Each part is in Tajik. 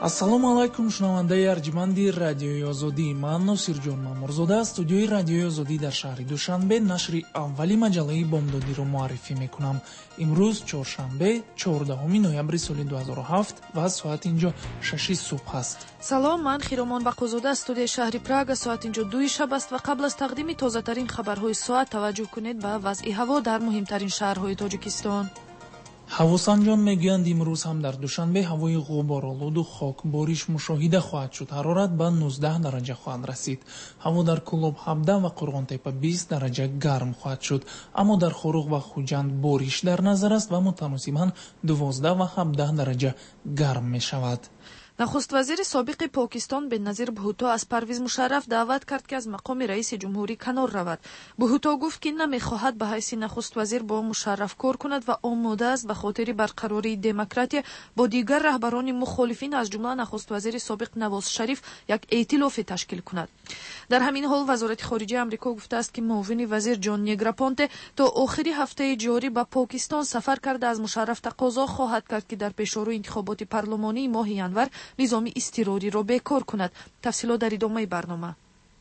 ассалому алайкум, шунавандаи арҷманди радиои озодӣ. Ман Носирҷон Мамурзода аз студиои радиои озодӣ дар шаҳри Душанбе нашри аввали маҷаллаи бомдодиро муаррифӣ мекунам. имрӯз чоршанбе 14 ноябри соли 2007 ва соат инҷо 6 субҳ аст. салом, ман Хиромон Бақозода аз студияи шаҳри Прага. Соат инҷо 2 шаб аст ва қабл аз тақдими тозатарин хабарҳои соат таваҷҷӯҳ кунед ба вазъи ҳаво дар муҳимтарин шаҳрҳои Тоҷикистон. ҳавосанҷон мегӯянд имрӯз ҳам дар Душанбе ҳавои ғуборолуду хокбориш мушоҳида хоҳад шуд. ҳарорат ба 19 дараҷа хоҳад расид. ҳаво дар Кӯлоб 17 ва Қурғонтепа 20 дараҷа гарм хоҳад шуд. аммо дар Хоруғ ва Хуҷанд бориш дар назар аст ва мутаносибан 12 ва 17 дараҷа гарм мешавад. нахуст вазири собиқи Покистон Беназир Бҳутто аз Парвиз Мушарраф даъват кард ки аз мақоми раиси ҷумҳурӣ канор равад. Бҳутто гуфт ки намехоҳад ба ҳайси нахуст вазир бо Мушарраф кор кунад ва омодааст ба хотири барқарории демократия бо дигар раҳбарони мухолифин аз ҷумла нахуст вазири собиқ Навоз Шариф як эътилофе ташкил кунад. дар ҳамин ҳол вазорати хориҷаи амрико гуфтааст ки муовини вазир Ҷон Неграпонте то охири ҳафтаи ҷорӣ ба Покистон сафар карда аз Мушарраф тақозо хоҳад кард ки дар пешорӯи интихоботи парлумонии моҳи январ низоми изтирориро бекор кунад. тафсилот дар идомаи барнома.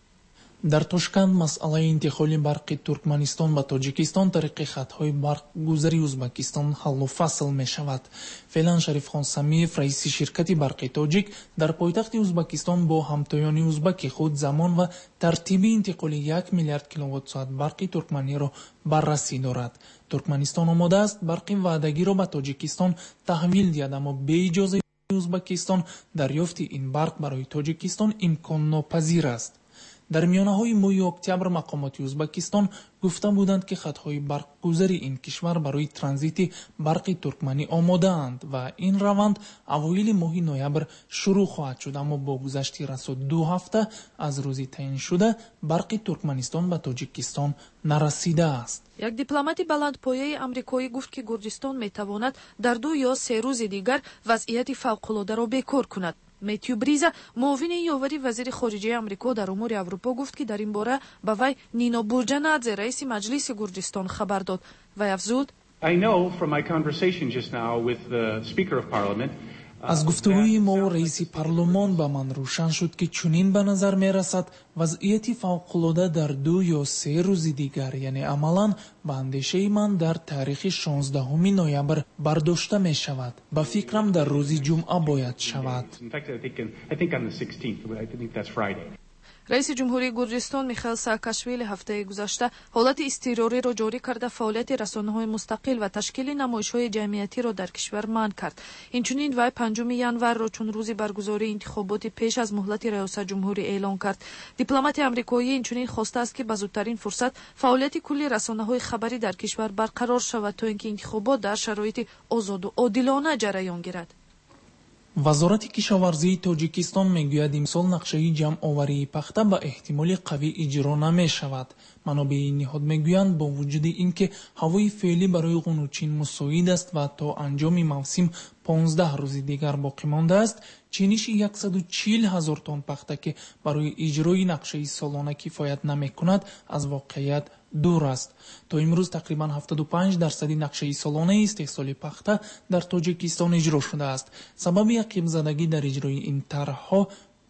дар Тошканд масъалаи интиқоли барқи Туркманистон ба Тоҷикистон тариқи хатҳои барқгузари Узбекистон ҳаллу фасл мешавад. феълан Шарифхон Самиев, раиси ширкати барқи Тоҷик, дар пойтахти Узбекистон бо ҳамтоёни узбаки худ замон ва тартиби интиқоли 1 миллиард киловаттсоат барқи туркманиро баррасӣ дорад. Туркманистон омода аст барқи ваъдагиро ба Тоҷикистон таҳвил диҳад, аммо бе иҷозаи Узбекистон дарёфти ин барқ барои Тоҷикистон имконнопазир аст. дар миёнаҳои моҳи октябр мақомоти Узбекистон гуфта буданд ки хатҳои барқгузари ин кишвар барои транзити барқи туркманӣ омодаанд ва ин раванд авоили моҳи ноябр шурӯъ хоҳад шуд, аммо бо гузашти расо 2 ҳафта аз рӯзи таъиншуда барқи Туркманистон ба Тоҷикистон нарасидааст. як дипломати баландпояи амрикоӣ гуфт ки Курдистон метавонад дар 2 ё 3 рӯзи дигар вазъияти фавқулодаро бекор кунад. Мэтью Бриза, муовини ёвари вазири хориҷаи амрико дар умури Аврупо, гуфт ки дар ин бора ба вай Нино Бурҷанадзе, раиси маҷлиси Курдистон, хабар дод. Вай афзуд: аз гуфтугӯи мо раиси парлумон ба ман рӯшан шуд ки чунин ба назар мерасад вазъияти фавқулода дар 2 ё 3 рӯзи дигар, яъне амалан ба андешаи ман дар таърихи 16 ноябр бардошта мешавад. ба фикрам дар рӯзи ҷумъа бояд шавад. раиси ҷумҳурии Курдистон Михаил Саакашвили ҳафтаи гузашта ҳолати изтирориро ҷорӣ карда фаъолияти расонаҳои мустақил ва ташкили намоишҳои ҷамъиятиро дар кишвар манъ кард. инчунин вай 5 январро чун рӯзи баргузории интихоботи пеш аз муҳлати раёсатҷумҳурӣ эълон кард. дипломати амрикоӣ инчунин хостааст ки ба зудтарин фурсат фаъолияти кулли расонаҳои хабарӣ дар кишвар барқарор шавад то ин ки интихобот дар шароити озоду одилона ҷараён гирад. вазорати кишоварзии Тоҷикистон мегӯяд имсол нақшаи ҷамъоварии пахта ба эҳтимоли қавӣ иҷро намешавад. манобеи ниҳод мегӯянд бо вуҷуди ин ки ҳавои феълӣ барои ғунучин мусоид аст ва то анҷоми мавсим 15 рӯзи дигар боқӣ мондааст, чиниши 140 000 тонн пахта ки барои иҷрои нақшаи солона кифоят намекунад, аз воқеият дур аст. то имрӯз тақрибан 75% нақшаи солонаи истеҳсоли пахта дар Тоҷикистон иҷро шудааст. сабаби ақибзадагӣ дар иҷрои ин тарҳҳо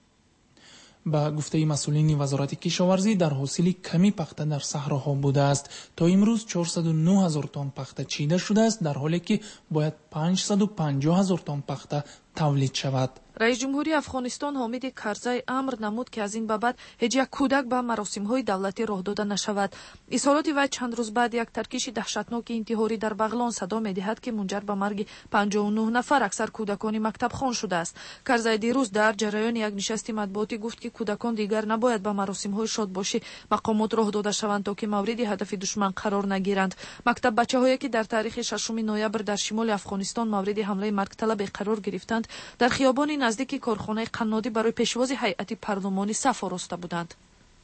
ба гуфтаи масъулини вазорати кишоварзӣ дар ҳосили ками пахта дар саҳроҳо будааст. то имрӯз 409 000 тонн пахта чида шудааст, дар ҳоле ки бояд 550 000 тонн пахта тавлид шавад. раис ҷумҳурии Афғонистон Ҳомиди Карзай амр намуд ки аз ин ба баъд ҳеҷ як кӯдак ба маросимҳои давлатӣ роҳ дода нашавад. изҳороти вай чанд рӯз баъд як таркиши таҳшатноки интиҳорӣ дар Бағлон садо медиҳад ки мунҷар ба марги 59 нафар, аксар кӯдакони мактабхон шудааст. Карзай дирӯз дар ҷараёни як нишасти матбуотӣ гуфт ки кӯдакон дигар набояд ба маросимҳои шодбошӣ мақомот роҳ дода шаванд то ки мавриди ҳадафи душман қарор нагиранд. мактаббачаҳое ки дар таърихи 6 ноябр дар шимоли Афғонистон мавриди ҳамлаи маргталабе қарор гирифтанд, дар хиёбони наздики корхонаи қаннодӣ барои пешвози ҳайати парлумонӣ саф ороста буданд.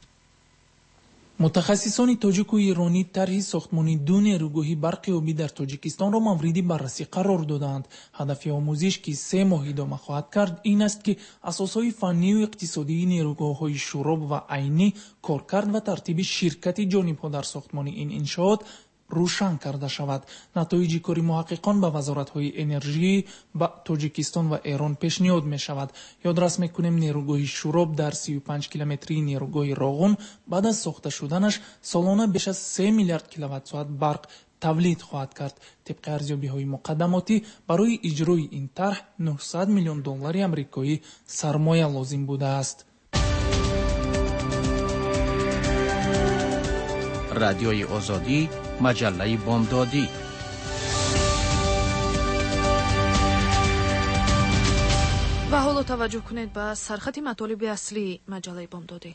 мутахассисони тоҷику иронӣ тарҳи сохтмони 2 нерӯгоҳи барқи обӣ дар Тоҷикистонро мавриди баррасӣ қарор доданд. ҳадафи омӯзиш, ки 3 моҳ идома хоҳад кард, ин аст ки асосҳои фаннию иқтисодии нерӯгоҳҳои шуроб ва айнӣ, коркард ва тартиби ширкати ҷонибҳо дар сохтмони ин иншоот рӯшан карда шавад. натоиҷи кори муҳаққиқон ба вазоратҳои энержӣ ба Тоҷикистон ва Эрон пешниҳод мешавад. ёдрас мекунем нерӯгоҳи Шуроб дар 35 километрии нерӯгоҳи Роғун баъд аз сохта шуданаш солона беш аз 3 миллиард киловаттсоат барқ тавлид хоҳад кард. тибқи арзёбиҳои муқаддамотӣ барои иҷрои ин тарҳ $900 миллион амрикоӣ сармоя лозим будааст. радиои озодӣ, маҷаллаи бомдодӣ. ва ҳоло таваҷҷӯҳ кунед ба сархати матолиби аслии маҷаллаи бомдодӣ.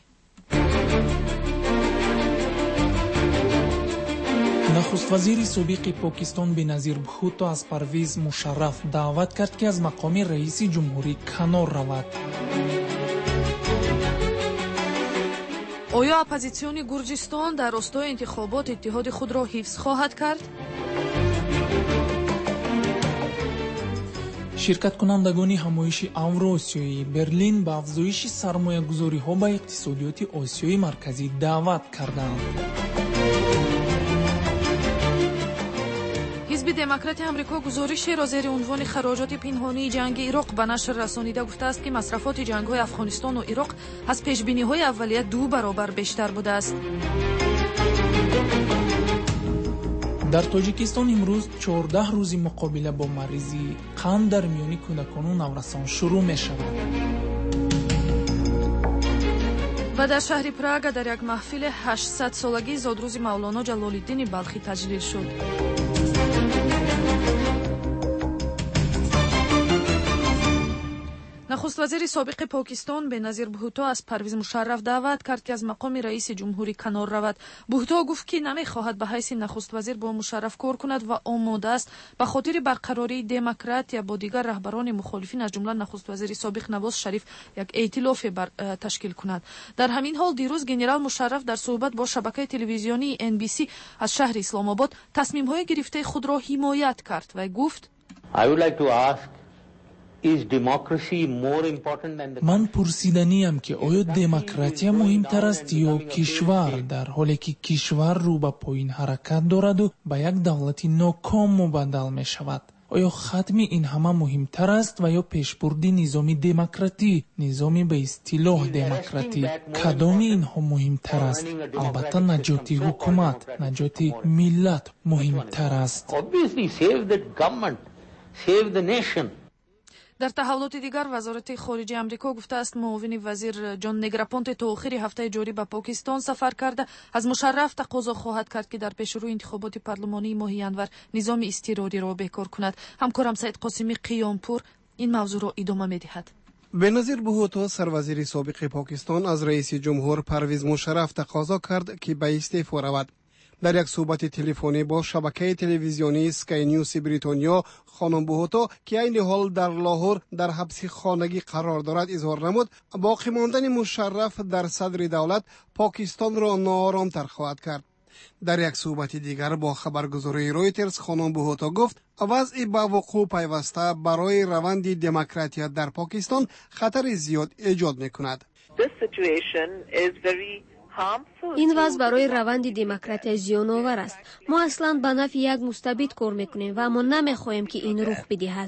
нахуст вазири собиқи Покистон Беназир Бхутто аз Парвиз Мушарраф даъват кард ки аз мақоми раиси ҷумҳурӣ канор равад. оё оппозитсиони Гурҷистон дар ростои интихобот иттиҳоди худро ҳифз хоҳад кард? ширкаткунандагони ҳамоиши Авроосиёӣ Берлин ба афзоиши сармоягузориҳо ба иқтисодиёти Осиёи марказӣ даъват карданд. ҳизби демократии амрико гузоришеро зери унвони хароҷоти пинҳонии ҷанги Ироқ ба нашр расонида гуфтааст ки масрафоти ҷангҳои Афғонистону Ироқ аз пешбиниҳои аввалия 2 баробар бештар будааст. дар Тоҷикистон имрӯз 14 рӯзи муқобила бо маризи қанд дар миёни кӯдакону наврасон шурӯъ мешавад. ва дар шаҳри Прага дар як маҳфили 800-солагии зодрӯзи Мавлоно Ҷалолиддини Балхӣ таҷлил шуд. нахуст вазири собиқи Покистон Беназир Бхутто аз Парвиз Мушарраф даъват кард ки аз мақоми раиси ҷумҳурӣ канор равад. Бхутто гуфт ки намехоҳад ба ҳайси нахуст вазир бо Мушарраф кор кунад ва омодааст ба хотири барқарории демократия бо дигар раҳбарони мухолифин аз ҷумла нахуст вазири собиқ Навоз Шариф як эътилофе ташкил кунад. дар ҳамин ҳол дирӯз генерал Мушарраф дар суҳбат бо шабакаи телевизионии NBC аз шаҳри Исломобод тасмимҳои гирифтаи худро ҳимоят кард. Вай гуфт: ман пурсиданиам ки оё демократия муҳимтар аст ё кишвар, дар ҳоле ки кишвар рӯ ба поин ҳаракат дораду ба як давлати ноком мубаддал мешавад. оё хатми ин ҳама муҳимтар аст ва ё пешбурди низоми демократӣ, низоми ба истилоҳ демократӣ? кадоми инҳо муҳимтар аст? албатта наҷоти ҳукумат, наҷоти миллат муҳимтар аст. дар таҳаввулоти дигар вазорати хориҷии амрико гуфтааст муовини вазир ҷон Неграпонте то охири ҳафтаи ҷорӣ ба Покистон сафар карда аз Мушарраф тақозо хоҳад кард ки дар пешрӯи интихоботи парлумонии моҳи январ низоми изтирориро бекор кунад. ҳамкорам Саид Қосимӣ Қиёмпур ин мавзӯъро идома медиҳад. беназир Бхутто сарвазири собиқи Покистон аз раиси ҷумҳур Парвиз Мушарраф тақозо кард ки ба истеъфо равад. дар як суҳбати телефонӣ бо шабакаи телевизионии Sky News Бритониё хонум Бхутто ки айни ҳол дар Лоҳур дар ҳабси хонагӣ қарор дорад изҳор намуд боқӣ мондани Мушарраф дар садри давлат Покистонро нооромтар хоҳад кард. дар як суҳбати дигар бо хабаргузории Reuters хонум Бхутто гуфт вазъи ба вуқӯъ пайваста барои раванди демократия дар Покистон хатари зиёд эҷод мекунад. ин вазъ барои раванди демократия зиёновар аст. мо аслан ба нафи як мустабид кор мекунем ва мо намехоҳем ки ин рух бидиҳад.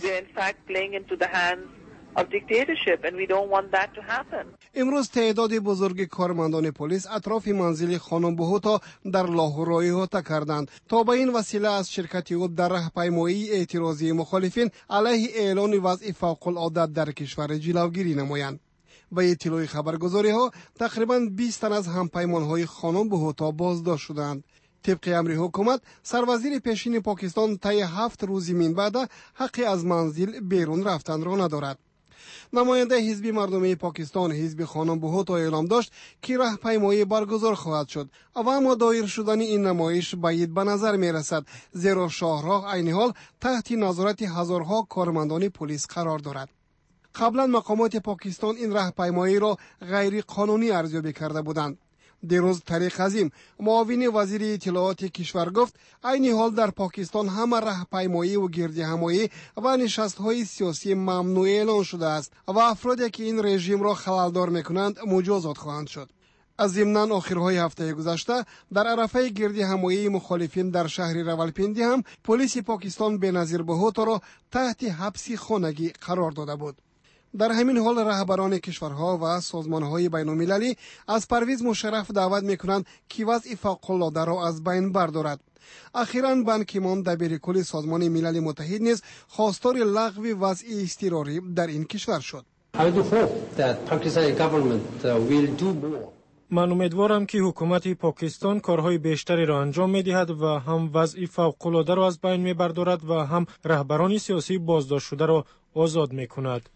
имрӯз теъдоди бузурги кормандони полис атрофи манзили хонум Бхутто дар Лоҳурро иҳота карданд то ба ин васила аз ширкати ӯ дар раҳпаймоии эътирозии мухолифин алайҳи эълони вазъи фавқулодда дар кишвар ҷилавгирӣ намоянд. ба иттилои хабаргузориҳо тақрибан 20 тан аз ҳампаймонҳои хонум Бхутто боздошт шуданд. тибқи амри ҳукумат сарвазири пешини Покистон таи 7 рӯзи минбаъда ҳаққи аз манзил берун рафтанро надорад. намояндаи ҳизби мардумии Покистон ҳизби хонум Бхутто эълом дошт ки раҳпаймоӣ баргузор хоҳад шуд ва аммо доир шудани ин намоиш баид ба назар мерасад, зеро шоҳроҳ айни ҳол таҳти назорати ҳазорҳо кормандони полис қарор дорад. қаблан мақомоти Покистон ин раҳпаймоиро ғайриқонунӣ арзёбӣ карда буданд. дирӯз Тариқ Азим муовини вазири иттилооти кишвар гуфт айни ҳол дар Покистон ҳама раҳпаймоиву гирдиҳамоӣ ва нишастҳои сиёсӣ мамнӯъ эълон шудааст ва афроде ки ин режимро халалдор мекунанд муҷозот хоҳанд шуд. از ضمن آخرهای هفته گذشته در عرفه گردی همایی مخالفین در شهر راولپیندی هم پلیس پاکستان بنظیر بهوت را تحت حبس خانگی قرار داده بود. در همین حال رهبران کشورها و سازمانهای بین‌المللی از پرویز مشرف دعوت می‌کنند که وضع فوق‌العاده را از بین بردارد. اخیراً بان کی مون دبیر کل سازمان ملل متحد نیز خواستار لغو وضع اضطراری در این کشور شد. من امیدوارم که حکومت پاکستان کارهای بیشتری را انجام می‌دهد و هم وضع فوق‌العاده را از بین می‌بردارد و هم رهبران سیاسی بازداشت شده را آزاد می‌کند.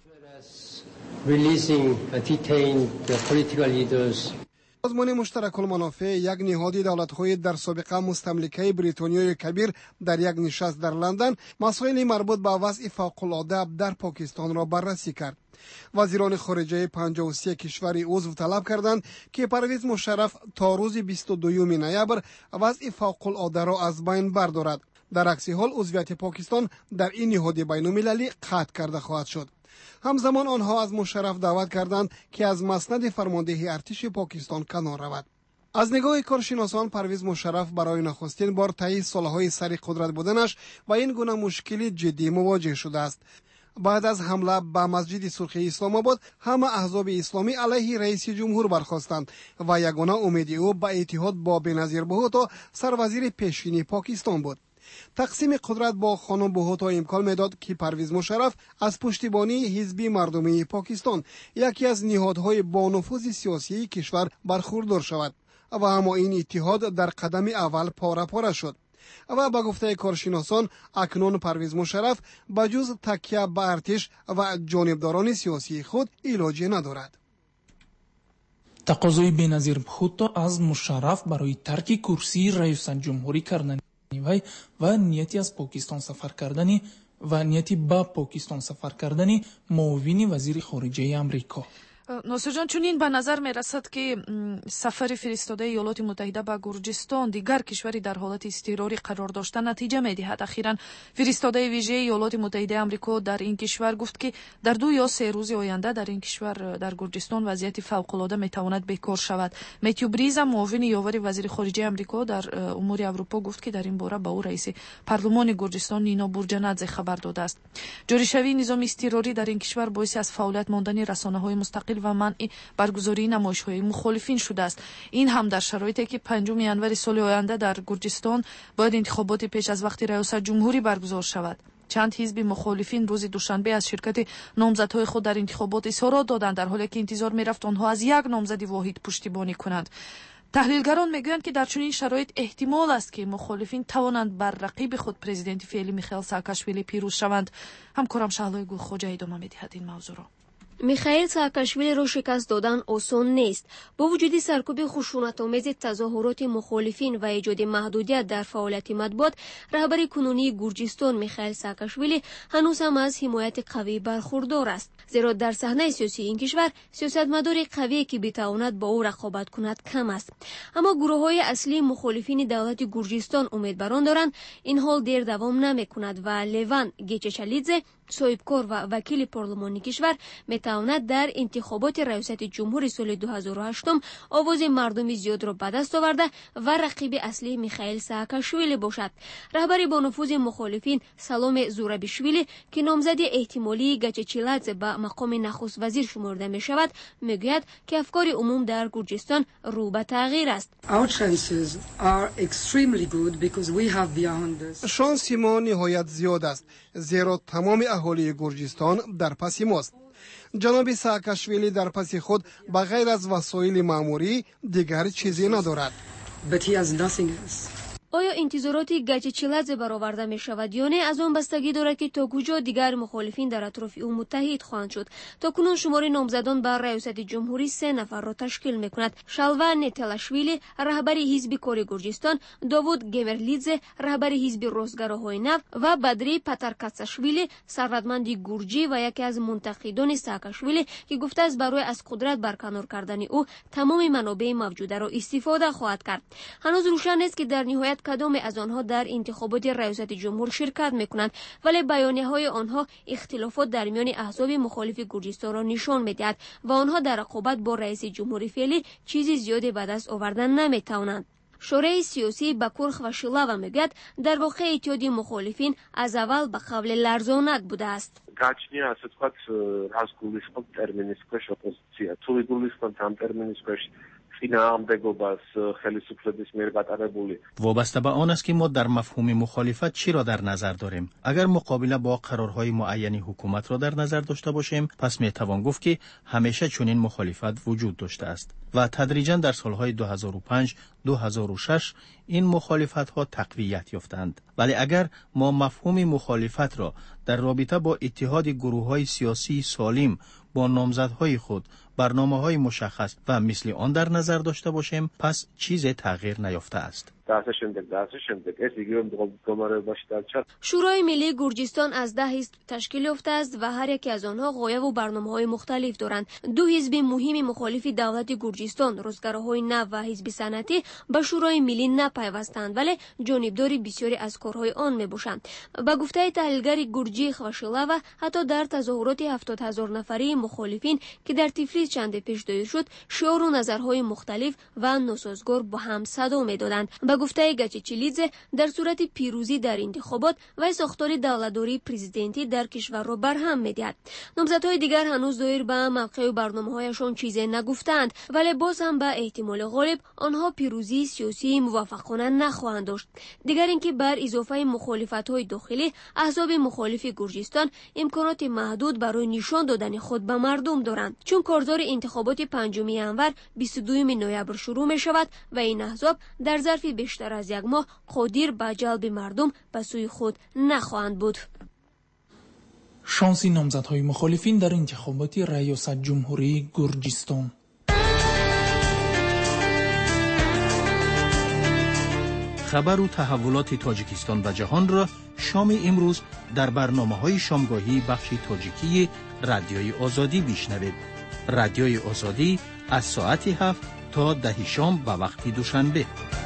سازمان مشترک المنافع یک نهاد دولت‌های در سابقه مستملکه بریتانیای کبیر در یک نشست در لندن مسائل مربوط به وضع فوق‌العاده در پاکستان را بررسی کرد. وزیران خارجه 53 کشور عضو طلب کردند که پرویز مشرف تا روز 22 نوامبر وضع فوق‌العاده را از بین بردارد. در عکس حال عضویت پاکستان در این نهاد بین‌المللی قطع کرده خواهد شد. همزمان آنها از مشرف دعوت کردند که از مسند فرماندهی ارتش پاکستان کنار رود. از نگاه کارشناسان پرویز مشرف برای نخستین بار طی سالهای سر قدرت بودنش با این گونه مشکلی جدی مواجه شده است. بعد از حمله به مسجد سرخی اسلام آباد همه احزاب اسلامی علیه رئیس جمهور برخاستند و یگانه امید او به اتحاد با بنظیر بهوتا سروزیر پیشین پاکستان بود. تقسیم قدرت با خانم بهوتا امکان میداد که پرویز مشرف از پشتیبانی حزب مردمی پاکستان یکی از نهادهای با نفوذ سیاسی کشور برخوردار شود و اما این اتحاد در قدم اول پاره پاره شد و به گفته کارشناسان اکنون پرویز مشرف بجز تکیه به ارتش و جانبداران سیاسی خود علاجی ندارد. تقاضای بنظیر بهوتا از مشرف برای ترک کرسی رئیس جمهوری کردن وی و نیتی از پاکستان سفر کردنی و نیتی با پاکستان سفر کردنی معاون وزیر خارجه امریکا. ناصر جان، چون این به نظر می رسد که سفر فرستاده ایالات متحده به گرجستان دیگر کشوری در حالت اضطراری قرار داشته نتیجه می دهد. اخیراً فرستاده ویژه ایالات متحده آمریکا در این کشور گفت که در 2 یا 3 روز آینده در این کشور در گرجستان وضعیت فوق العاده می تواند بکار شود. متیو بریز معاون یاور وزیر خارجه آمریکا در امور اروپا گفت که در این باره به او رئیس پارلمان گرجستان نینا بورجنادزه خبر داده است. جاری شوی نظام اضطراری در این کشور باعث از فعالیت ماندن رسانه‌های مستقل و منع برگزاری نمایش‌های مخالفین شده است. این هم در شرایطی که 5 ینور سال آینده در گرجستان باید انتخابات پیش از وقت ریاست جمهوری برگزار شود. چند حزب مخالفین روز دوشنبه از شرکت نامزدهای خود در انتخابات اظهارات دادند، در حالی که انتظار می‌رفت آنها از یک نامزد واحد پشتیبانی کنند. تحلیلگران میگویند که در چنین شرایط احتمال است که مخالفین توانند بر رقیب خود پرزیدنت فعلی میخائیل ساکاشویلی پیروز شوند. همکارم شهلای گلخوجه ادامه می‌دهد این موضوع را. میخائیل ساکاشویلی را شکست دادن آسان نیست. با وجود سرکوب خشونت‌آمیز تظاهرات مخالفین و ایجاد محدودیت در فعالیت مطبوعات، رهبر کنونی گرجستان میخائیل ساکاشویلی هنوز هم از حمایت قوی برخوردار است، زیرا در صحنه سیاسی این کشور سیاستمدار قوی که بتواند با او رقابت کند کم است. اما گروه‌های اصلی مخالفین دولت گرجستان امید بر آن دارند این حال دیر دوام نمی‌کند و لیوان گیچچالیدزه، صاحبکار و وکیل پارلمانی کشور میتواند در انتخابات ریاست جمهوری سال 2008 آواز مردم زیاد را به دست آورده و رقیب اصلی میخائیل ساکاشویلی باشد. رهبر با نفوذ مخالفین سلام زورابیشویلی که نامزد احتمالی گچچیلادزه به مقام نخست وزیر شمرده می شود میگوید که افکار عموم در گرجستان رو به تغییر است. شانس ما نهایت زیاد است، زیرا تمام اهالی گرجستان در پس ماست. جناب ساکاشویلی در پس خود بغیر از وسایل معمولی دیگر چیزی ندارد. آیا انتظاراتی گچچیلادزه برآورده می شود یا نه از آن بستگی دارد که تا کجا دیگر مخالفین در اطراف او متحد خواهند شد. تا کنون شمار نامزدان بر ریاست جمهوری 3 نفر را تشکیل می کند: شالوا نتلاشویلی رهبر حزب کار گرجستان، داوود گورلیدزه رهبر حزب روزگارهای نو و بدری پاترکاتساشویلی ثروتمند گرجی و یکی از منتقدان ساکاشویلی که گفته است برای از قدرت برکنار کردن او تمام منابع موجوده را استفاده خواهد کرد. هنوز روشن است که در نهایت نمی‌دهد کدام از آنها در انتخابات ریاست جمهور شرکت می‌کنند، ولی بیانیه‌های آنها اختلافات در میان احزاب مخالف گرجستان را نشان می‌دهد و آنها در رقابت با رئیس جمهور فعلی چیزی زیادی به دست آوردن نمی‌توانند. شورای سیاسی بکور خواشیلاوا میگوید در واقع اتحاد مخالفین از اول به قبل لرزانک بوده است. გაჩნია ასე ვთქვათ, რას გულისხმობ ტერმინის ქვეშ ოპოზიცია. თუ იგულისხმობთ ამ ტერმინის ქვეშ წინააღმდეგობას ხელისუფლების მიერ გატარებული. وابسته به آن است که ما در مفهوم مخالفت چی را در نظر داریم. اگر مقابله با قرارهای معین حکومت را در نظر داشته باشیم، پس می توان گفت که همیشه چنین مخالفت وجود داشته است و تدریجا در سالهای 2005 2006 این مخالفت ها تقویت یافتند. ولی اگر ما مفهوم مخالفت را در رابطه با اتحاد گروه های سیاسی سالم با نامزدهای خود برنامه‌های مشخص و مثل آن در نظر داشته باشیم، پس چیز تغییر نیافته است. شورای ملی گرجستان از 10 حزب تشکیل یافته است و هر یک از آنها غایه و برنامه‌های مختلف دارند. 2 حزب مهم مخالف دولت گرجستان، روزگارهای نو و حزب صنعتی، به شورای ملی نپیوستند ولی جانبدار بسیاری از کارهای آن میباشند. به گفته تحلیلگر گرجی خواشیلاوا، حتی در تظاهرات 70,000 نفری مخالفین که در تفلیس چند پیش دایر شد، شعار و نظرهای مختلف و ناسازگار با هم صدا میدادند. به گفته گچچیلیدزه، در صورت پیروزی در انتخابات و ساختار دولتداری پرزیدنتی در کشور را برهم می‌دهد. نامزدهای دیگر هنوز دایر به موقع و برنامه‌هایشان چیزی نگفتند، ولی باز هم به احتمال غالب آنها پیروزی سیاسی موفقانه نخواهند داشت. دیگر اینکه بر اضافه مخالفت‌های داخلی، احزاب مخالف گرجستان امکانات محدود برای نشان دادن خود به مردم دارند، چون کارزار انتخابات 5 انور 22 نوامبر شروع می‌شود و این احزاب در ظرف بیشتر از یک ماه قادر به جلب مردم به سوی خود نخواهند بود. شانس نامزدهای مخالفین در انتخابات ریاست جمهوری گرجستان. خبر و تحولات تاجیکستان و جهان را شام امروز در برنامه‌های شامگاهی بخش تاجیکی رادیوی آزادی بشنوید. رادیوی آزادی از ساعت 7 تا 10 شام به وقت دوشنبه.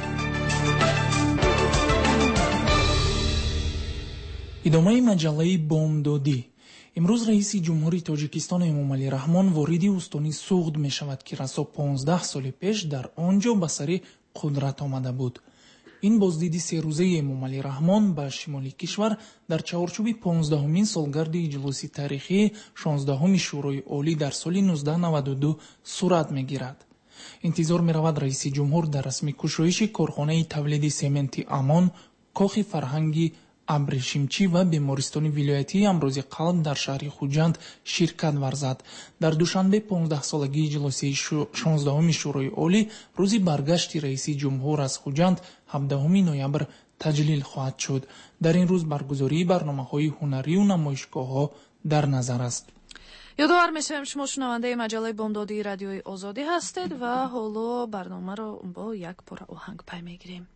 ادامه مجله بامدادی. امروز رئیس جمهوری تاجیکستان امامعلی رحمان وارد استان سوغد می شود که رسا 15 سال پیش در آنجا به سر قدرت آمده بود. این بازدید 3 روزه امامعلی رحمان به شمالی کشور در چارچوب 15مین سالگرد اجلاس تاریخی 16 شورای عالی در سال 1992 صورت می گیرد. انتظار می رود رئیس جمهور در رسمی گشایش کارخانه تولید سمنت امان، کاخ فرهنگی ابریشمچی و بیمارستان ولایتی امراض قلب در شهر خوجند شرکت ورزد. در دوشنبه 15 سالگی اجلاس 16 شورای عالی روز برگشت رئیس جمهور از خوجند 17 نوامبر تجلیل خواهد شد. در این روز برگزاری برنامه‌های هنری و نمایشگاه‌ها در نظر است. یادآور می‌شویم شما شنونده مجله بامدادی رادیوی آزادی هستید و حالا برنامه را با یک پاره آهنگ پی می‌گیریم.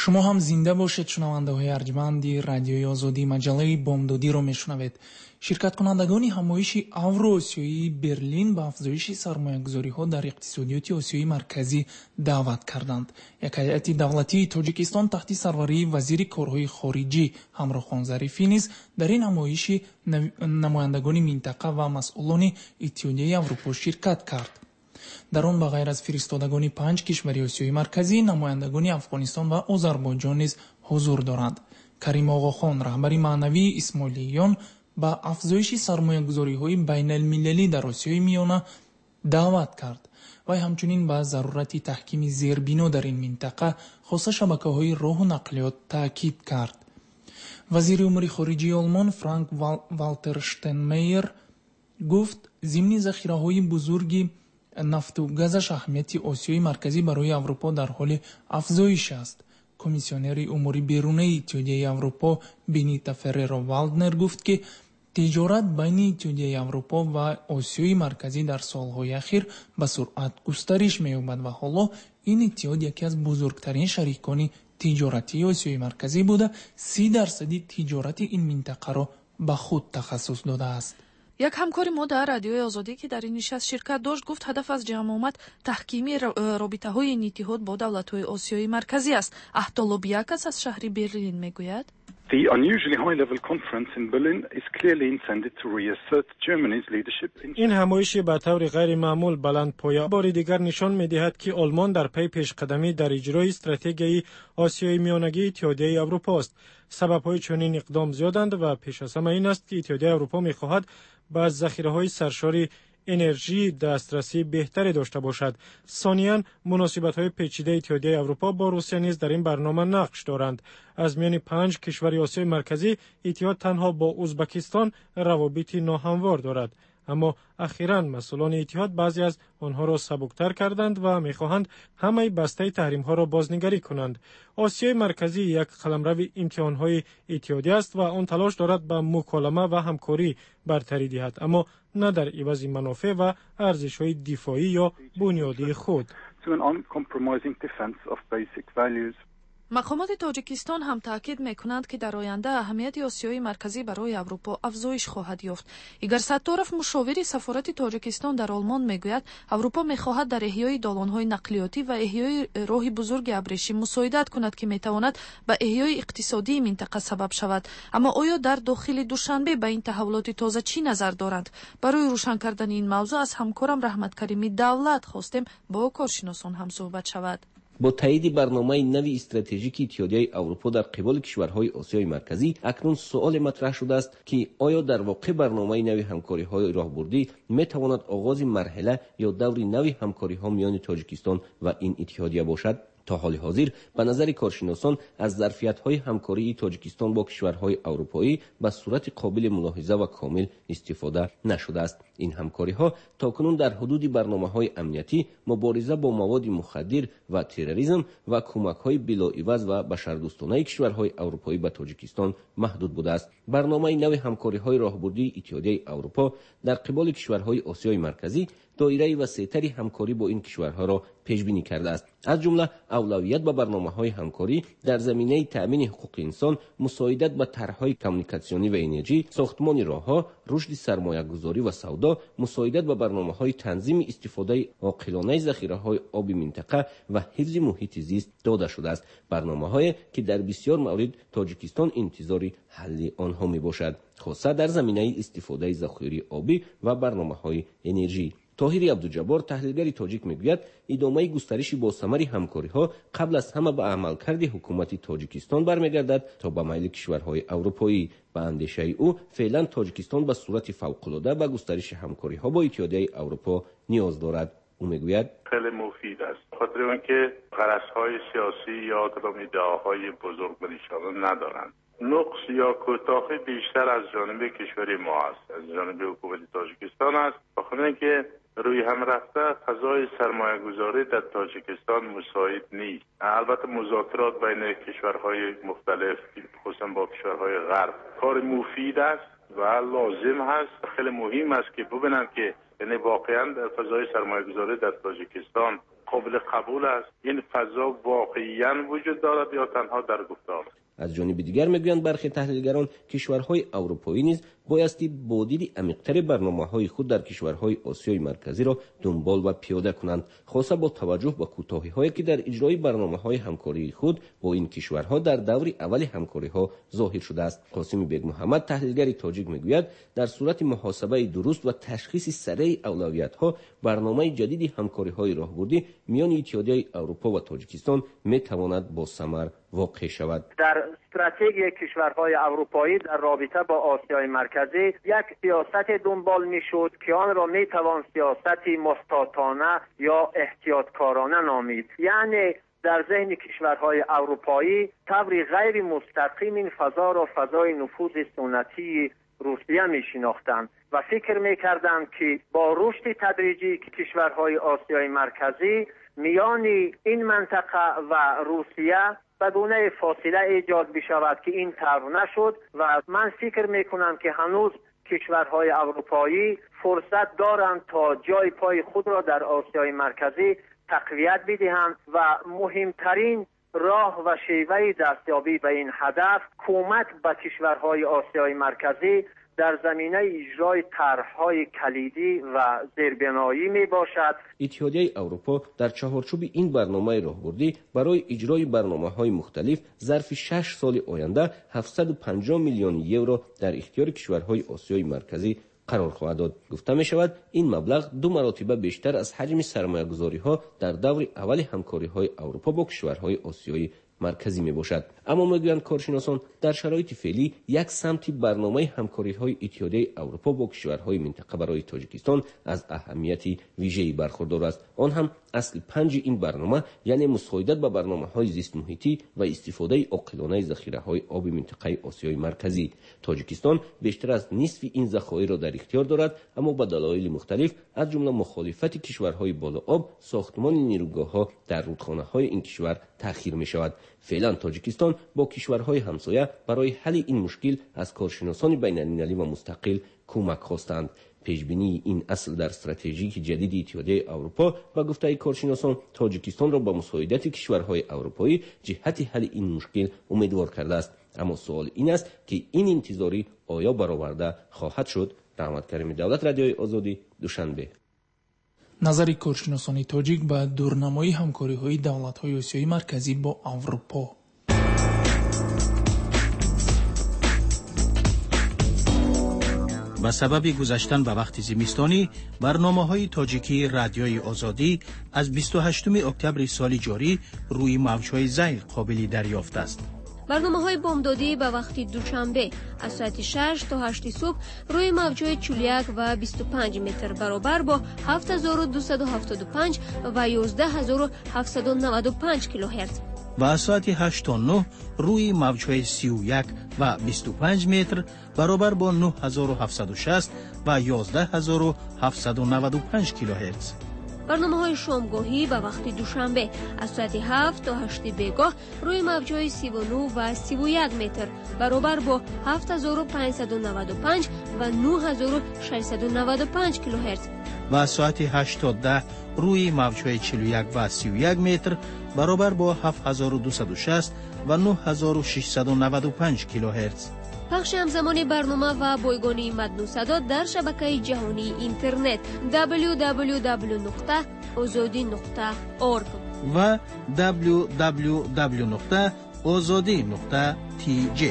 شما هم زنده باشید. شنونده های ارجمندی رادیوی آزادی مجله بامدادی را میشنوید. شرکت کنندگان همایش اوراسیایی برلین به افزایش سرمایه‌گذاری ها در اقتصادیات آسیای مرکزی دعوت کردند. یک هیئت دولتی تاجیکستان تحت سروری وزیر کارهای خارجی همراخان ظریفی نیز در این همایش نمایندگان منطقه و مسئولان اتحادیه اروپا شرکت کرد. در آن بغیر از فرستادگان 5 کشور آسیای مرکزی، نمایندگان افغانستان و آذربایجان نیز حضور دارند. کریم آقاخان، رهبر معنوی اسماعیلیان، با افزایش سرمایه‌گذاری‌های بین‌المللی در آسیای میانه دعوت کرد و همچنین به ضرورت تحکیم زیربنا در این منطقه خاصه شبکه‌های راه و نقلیات تاکید کرد. وزیر امور خارجه آلمان فرانک والتر شتینمایر گفت ضمن ذخیره‌های بزرگ نفت و گازش اهمیت آسیای مرکزی برای اروپا در حال افزایش است. کمیسیونر امور بیرونی اتحادیه اروپا بنیتا فررا والدنر گفت که تجارت بین اتحادیه اروپا و آسیای مرکزی در سالهای اخیر به سرعت گسترش می‌یابد و حالا این اتحاد یکی از بزرگترین شریکان تجارتی آسیای مرکزی بوده 30% تجارت این منطقه را به خود تخصص داده است. یک همکار ما در رادیوی آزادی که در این نشست شرکت داشت گفت هدف از جمع آمد تحکیمی رابطه‌های این اتحاد با دولت‌های آسیای مرکزی است. احتالوبیاکس از شهر برلین میگوید The unusually high-level conference in Berlin is clearly intended to reassert Germany's leadership in این همایش به طور غیر معمول بلندپایه بار دیگر نشان می‌دهد که آلمان در پی پیشقدمی در اجرای استراتژی آسیای میانگی اتحادیه اروپا است. سبب‌های چنین اقدام زیادند و پیش از همه این است که اتحادیه اروپا می‌خواهد به ذخیره‌های سرشاری انرژی دسترسی بهتری داشته باشد. ثانیاً مناسبت‌های پیچیده اتحادیه اروپا با روسیه نیز در این برنامه نقش دارند. از میان 5 کشور آسیای مرکزی اتحاد تنها با ازبکستان روابط ناهموار دارد. اما اخیراً مسئولان اتحاد بعضی از آنها را سبکتر کردند و می‌خواهند همه بسته تحریم‌ها را بازنگری کنند. آسیای مرکزی یک قلمرو امتحان‌های اتحادیه است و آن تلاش دارد به مکالمه و همکاری برتری دهد، اما نه در عوض منافع و ارزش‌های دفاعی یا بنیادی خود. مقامات تاجیکستان هم تاکید میکنند که در آینده اهمیت آسیای مرکزی برای اروپا افزایش خواهد یافت. ایگر ستارف مشاور سفارت تاجیکستان در آلمان میگوید اروپا میخواهد در احیای دالان‌های نقلیاتی و احیای راه بزرگ ابریشمی مساعدت کند که میتواند به احیای اقتصادی منطقه سبب شود. اما آیا در داخل دوشنبه به این تحولات تازه چی نظر دارند؟ برای روشن کردن این موضوع از همکارم رحمت کریمی دولت خواستیم با کارشناسان هم صحبت شود. با تایید برنامه نوی استراتژیک اتحادیه اروپا در قبال کشورهای آسیای مرکزی اکنون سوال مطرح شده است که آیا در واقع برنامه نوی همکاری‌های راهبردی میتواند آغاز مرحله یا دور نوی همکاری‌ها میان تاجیکستان و این اتحادیه باشد؟ تا حال حاضر به نظر کارشناسان از ظرفیت‌های همکاری تاجیکستان با کشورهای اروپایی به صورت قابل ملاحظه و کامل استفاده نشده است. این همکاری‌ها تاکنون در حدود برنامه‌های امنیتی، مبارزه با مواد مخدر و تروریسم و کمک‌های بلاعوض و بشردوستانه کشورهای اروپایی به تاجیکستان محدود بوده است. برنامه نو همکاری‌های راهبردی اتحادیه اروپا در قبال کشورهای آسیای مرکزی دایره وسیع‌تری همکاری با این کشورها را پیش بینی کرده است. از جمله اولویت به برنامه‌های همکاری در زمینه تأمین حقوق انسان، مساعدت به طرح‌های کمیونیکاسیونی و انرژی، ساختمان راه‌ها، رشد سرمایه‌گذاری و سودا، مساعدت به برنامه‌های تنظیم استفاده عاقلانه ذخیره‌های آب منطقه و حفظ محیط زیست داده شده است. برنامه‌هایی که در بسیار موارد تاجیکستان انتظار حل آنها میباشد، خاصه در زمینه استفاده ذخایر آبی و برنامه‌های انرژی. طاهر عبدالجبار تحلیلگر تاجیک میگوید ادامه گسترش با ثمر همکاری‌ها قبل از همه به عملکرد حکومت تاجیکستان برمیگردد تا به میل کشورهای اروپایی. به اندیشه او فعلا تاجیکستان به صورت فوق‌العاده به گسترش همکاری‌ها با اتحادیه اروپا نیاز دارد. او میگوید خیلی مفید است، خاطر اینکه غرض‌های سیاسی یا ایده‌های بزرگ نشان ندارند. نقص یا کوتاهی بیشتر از جانب کشور ما است، از جانب حکومت تاجیکستان است، بخاطر اینکه روی هم رفته فضای سرمایه گذاری در تاجیکستان مساعد نیست. البته مذاکرات بین کشورهای مختلف خصوصا با کشورهای غرب کار مفید است و لازم است. خیلی مهم است که ببینند که یعنی واقعا در فضای سرمایه گذاری در تاجیکستان قابل قبول است. این فضا واقعیاً وجود دارد یا تنها در گفتار؟ از جانب دیگر میگویند برخی تحلیلگران کشورهای اروپایی نیز بایستی با دید عمیق‌تر برنامه‌های خود در کشورهای آسیای مرکزی را دنبال و پیاده کنند، خاصه با توجه به کوتاهی‌هایی که در اجرای برنامه‌های همکاری خود با این کشورها در دور اول همکاری‌ها ظاهر شده است. قاسم بیگ محمد تحلیلگر تاجیک میگوید در صورت محاسبه درست و تشخیص سریع اولویت‌ها برنامه جدید همکاری‌های راهبردی میان اتحادیه اروپا و تاجیکستان می‌تواند با ثمر واقع شود. در استراتژی کشورهای اروپایی در رابطه با آسیای مرکزی یک سیاست دنبال می‌شد که آن را می‌توان سیاستی محتاطانه یا احتیاطکارانه نامید. یعنی در ذهن کشورهای اروپایی طوری غیر مستقیم این فضا را فضای نفوذ سنتی روسیه می‌شناختند و فکر می‌کردند که با رشد تدریجی کشورهای آسیای مرکزی میان این منطقه و روسیه بدون فاصله ایجاد بشود که این طور نشد و من فکر میکنم که هنوز کشورهای اروپایی فرصت دارند تا جای پای خود را در آسیای مرکزی تقویت بدهند و مهمترین راه و شیوه دستیابی به این هدف کمک به کشورهای آسیای مرکزی در زمینه اجرای طرح‌های کلیدی و زیربنایی می باشد. اتحادیه اروپا در چهارچوب این برنامه راهبردی برای اجرای برنامه‌های مختلف ظرف 6 سال آینده 750 میلیون یورو در اختیار کشورهای آسیای مرکزی قرار خواهد داد. گفته می شود این مبلغ 2 مرتبه بیشتر از حجم سرمایه‌گذاری‌ها در دور اول همکاری‌های اروپا با کشورهای آسیای مرکزی می باشد. اما میگویند کارشناسان در شرایط فعلی یک سمت برنامه همکاری‌های اتحادیه اروپا با کشورهای منطقه برای تاجیکستان از اهمیت ویژه‌ای برخوردار است. آن هم اصل 5 این برنامه یعنی مساعدت به برنامه‌های زیست محیطی و استفاده عاقلانه ذخیره‌های آب منطقه آسیای مرکزی. تاجیکستان بیشتر از نصف این ذخایر را در اختیار دارد، اما به دلایل مختلف از جمله مخالفت کشورهای بالا آب ساختمان نیروگاه‌ها در رودخانه‌های این کشور تأخیر می‌شود. فعلا تاجیکستان با کشورهای همسایه برای حل این مشکل از کارشناسان بین‌المللی و مستقل کمک خواستند. پیشبینی این اصل در استراتژیک جدید اتحادیه اروپا با گفته کارشناسان تاجیکستان را با مساعدت کشورهای اروپایی جهت حل این مشکل امیدوار کرده است. اما سوال این است که این انتظاری آیا برآورده خواهد شد؟ رحمت کریم دولت، رادیوی آزادی، دوشنبه. назари коршиносони тоҷик ба дурнамоии ҳамкориҳои давлатҳои осиёи марказӣ бо аврупо. با سبب گذشتن به وقت زمستانی برنامه‌های تاجیکی رادیوی آزادی از 28 اکتبر سال جاری روی موج‌های زیل قابل دریافت است. برنامه‌های بامدادی به وقت دوشنبه از ساعت 6 تا 8 صبح روی موج‌های 41 و 25 متر برابر با 7275 و 11795 کیلوهرتز و از ساعت 8 تا 9 روی موج‌های 31 و 25 متر برابر با 9760 و 11795 کیلوهرتز. برنامه‌های شامگاهی به وقت دوشنبه از ساعت 7 تا 8 بیگاه روی موج‌های 39 و 31 متر برابر با 7595 و 9695 کیلوهرتز و از ساعت 8 تا 10 روی موج‌های 41 و 31 متر برابر با 7260 و 9695 کیلوهرتز. پخش همزمان برنامه و بایگانی متن و صدا در شبکه جهانی اینترنت www.azadi.org و www.azadi.tj.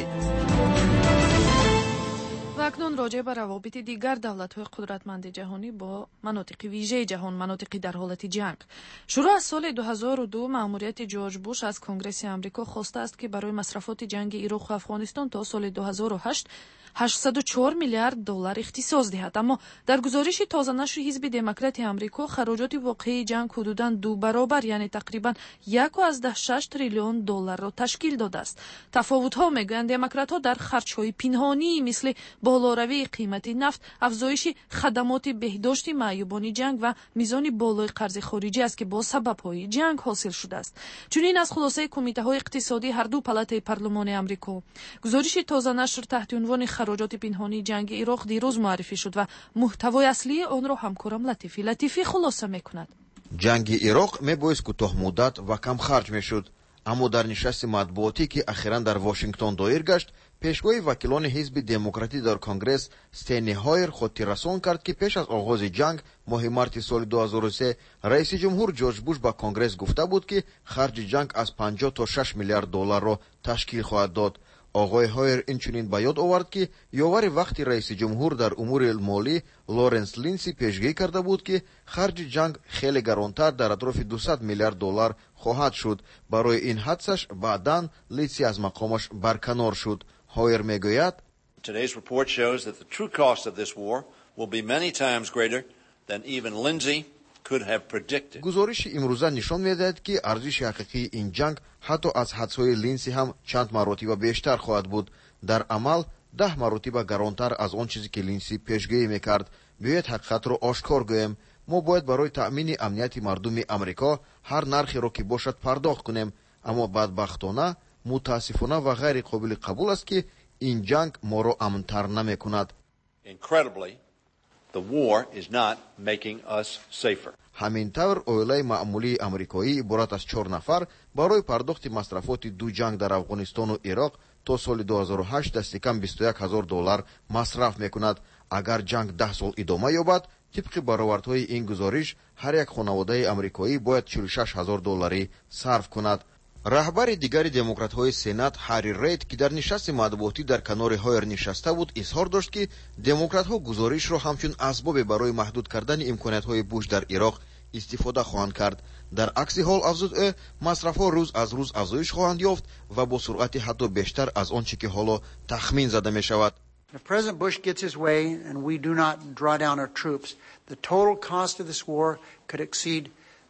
و اکنون راجع به روابط دیگر دولت‌های قدرتمند جهانی با مناطق ویژه جهان، مناطقی در حالت جنگ. شروع از سال 2002 مأموریت جورج بوش از کنگره آمریکا خواسته است که برای مصرفات جنگ عراق و افغانستان تا سال 2008 804 میلیارد دلار اختصاص دهد. اما در گزارش تازه نشر حزب دموکرات آمریکا خراجات واقعی جنگ حدوداً 2 برابر یعنی تقریباً 1.6 تریلیون دلار را تشکیل داده است. تفاوت‌ها میگویند دموکرات‌ها در خرچ‌های پنهانی مثل بالاروی قیمت نفت، افزایش خدمات بهداشت معیوبان جنگ و میزان بالای قرض خارجی است که با سبب‌های جنگ حاصل شده است. چنین از خلاصه کمیته‌های اقتصادی هر دو پالات پارلمان آمریکا. گزارش تازه نشر تحت عنوان خراجات پنهانی جنگ عراق دیروز معرفی شد و محتوای اصلی آن را همکارم لطیفی خلاصه می‌کند. ҷанги ироқ мебоист кӯтоҳмуддат ва камхарҷ мешуд, аммо дар нишасти матбуотӣ ки ахиран дар Вашингтон доир гашт, пешвои вакилони ҳизби демократӣ дар Конгресс Стени Ҳойер хотиррасон кард, ки пеш аз оғози ҷанг моҳи марти соли 2003 раиси ҷумҳур Ҷорҷ Буш ба Конгресс гуфта буд, ки харҷи ҷанг аз 50 то 6 миллиард долларро ташкил хоҳад дод. оғои Ҳойер инчунин ба ёд овард, ки ёвари вақти раиси ҷумҳур дар умури молӣ Лоренс Линдси пешгӯӣ карда буд, ки харҷи ҷанг хеле гаронтар дар атрофи 200 миллиард доллар хоҳад шуд. барои ин ҳадсаш баъдан Линдси аз мақомаш барканор шуд. Ҳойер мегӯяд: Today's report shows that the true cost of this war will be many times greater than even Lindsay could have predicted. гузориши имрӯза нишон медиҳад, ки арзиши ҳақиқии ин ҷанг ҳатто аз ҳадсҳои Линдси ҳам чанд маротиба бештар хоҳад буд. дар амал 10 маротиба гаронтар аз он чизе ки Линдси пешгӯӣ мекард. биёед ҳақиқатро ошкор гӯем. мо бояд барои таъмини амнияти мардуми Амрико ҳар нархеро ки бошад пардохт кунем, аммо бадбахтона, мутаассифона ва ғайри қобили қабул аст, ки ин ҷанг моро амнтар намекунад. Incredibly, the war is not making us safer. ҳамин тавр оилаи маъмулии амрикоӣ иборат аз 4 нафар барои пардохти масрафоти ду ҷанг дар Афғонистону Ироқ то соли 2008 дасти кам $21,000 масраф мекунад. агар ҷанг 10 сол идома ёбад, тибқи баровардҳои ин гузориш ҳар як хонаводаи амрикоӣ бояд $46,000 сарф кунад. раҳбари дигари демократҳои Сенат Ҳарри Рейд, ки дар нишасти матбуотӣ дар канори Ҳойер нишаста буд, изҳор дошт, ки демократҳо гузоришро ҳамчун асбобе барои маҳдуд кардани имкониятҳои Буш дар Ироқ истифода хоҳанд кард. дар акси ҳол, афзуд ӯ, масрафҳо рӯз аз рӯз афзоиш хоҳанд ёфт ва бо суръати ҳатто бештар аз он чӣ ки ҳоло тахмин зада мешавад. If President Bush gets his way and we do not draw down our troops, the total cost of this war could exceed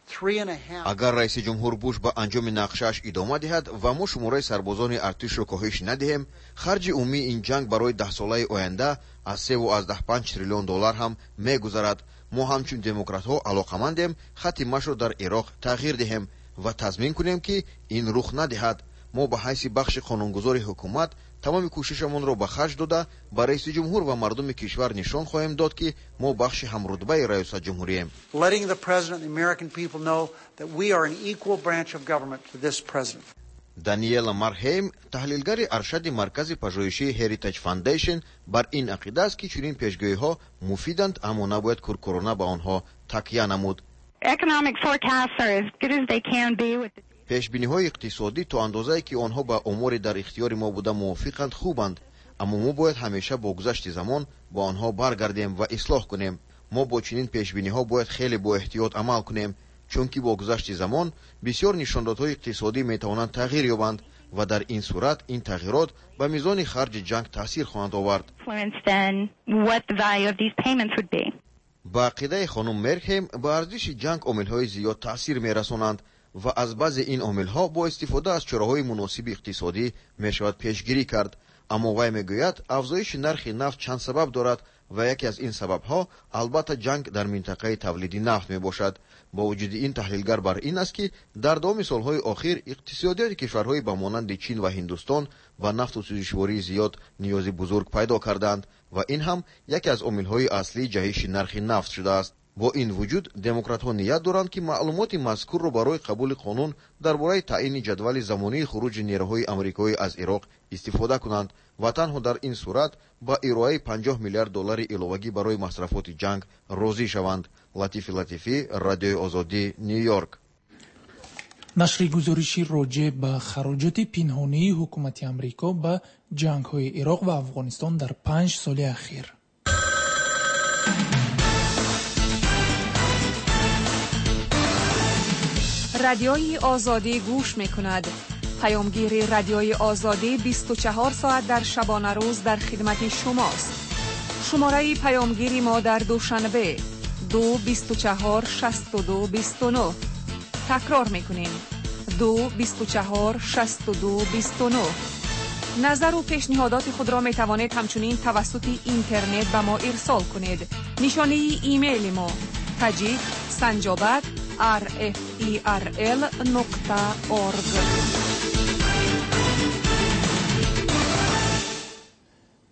агар раиси ҷумҳур Буш ба анҷоми нақшааш идома диҳад ва мо шумораи сарбозони артишро коҳиш надиҳем, харҷи умумии ин ҷанг барои 10 солаи оянда аз $3.5 триллион ҳам мегузарад. мо ҳамчун демократҳо алоқамандем хати машро дар Ироқ тағйир диҳем ва тазмин кунем, ки ин рух надиҳад. мо ба ҳайси бахши қонунгузори ҳукумат тамоми кӯшишамонро ба харҷ дода ба раиси ҷумҳур ва мардуми кишвар нишон хоҳем дод, ки мо бахши ҳамрутбаи раёсатҷумҳурием. Letting the president and the American people know that we are an equal branch of government to this president. Даниэла Мархейм, таҳлилгари аршади маркази пажӯҳишии Heritage Foundation, бар ин ақида аст, ки чунин пешгӯиҳо муфиданд, аммо набояд куркурона ба онҳо такя намуд. Economic forecasts are as good as they can be with the пешбиниҳои иқтисодӣ то андозае ки онҳо ба умури дар ихтиёри мо буда мувофиқанд хубанд, аммо мо бояд ҳамеша бо гузашти замон ба онҳо баргардем ва ислоҳ кунем. мо бо чунин пешбиниҳо бояд хеле боэҳтиёт амал кунем, чунки бо гузашти замон бисёр нишондодҳои иқтисодӣ метавонанд тағйир ёбанд ва дар ин сурат ин тағйирот ба мизони харҷи ҷанг таъсир хоҳанд овард. ба ақидаи хонум Мерхем, ба арзиши ҷанг омилҳои зиёд таъсир мерасонанд ва аз баъзе ин омилҳо бо истифода аз чораҳои муносиби иқтисодӣ мешавад пешгирӣ кард. аммо вай мегӯяд, афзоиши нархи нафт чанд сабаб дорад ва яке аз ин сабабҳо албатта ҷанг дар минтақаи тавлиди нафт мебошад. бо вуҷуди ин таҳлилгар бар ин аст, ки дар давоми солҳои охир иқтисодиёти кишварҳои ба монанди Чин ва Ҳиндустон ба нафту сӯзишвории зиёд ниёзи бузург пайдо карданд ва ин ҳам яке аз омилҳои аслии ҷаҳиши нархи нафт шудааст. бо ин вуҷуд демократҳо ният доранд, ки маълумоти мазкурро барои қабули қонун дар бораи таъини ҷадвали замонии хуруҷи нерӯҳои амрикоӣ аз Ироқ истифода кунанд ва танҳо дар ин сурат ба ироаи $50 миллиард иловагӣ барои масрафоти ҷанг розӣ шаванд. Латифи Латифӣ, Радиои Озодӣ, Нью-Йорк. нашри гузориши роҷеъ ба хароҷоти пинҳонии ҳукумати Амрико ба ҷангҳои Ироқ ва Афғонистон дар 5 соли ахир. радиои озодӣ гӯш мекунад. паёмгири радиои озодӣ 24 соат дар шабона рӯз дар хидмати шумост. шумораи паёмгири мо дар душанбе 224 62 29. такрор мекунем 224 62 29. назару пешниҳодоти худро метавонед ҳамчунин тавассути интернет ба мо ирсол кунед. нишонаи имейли мо tajik@rferl.org.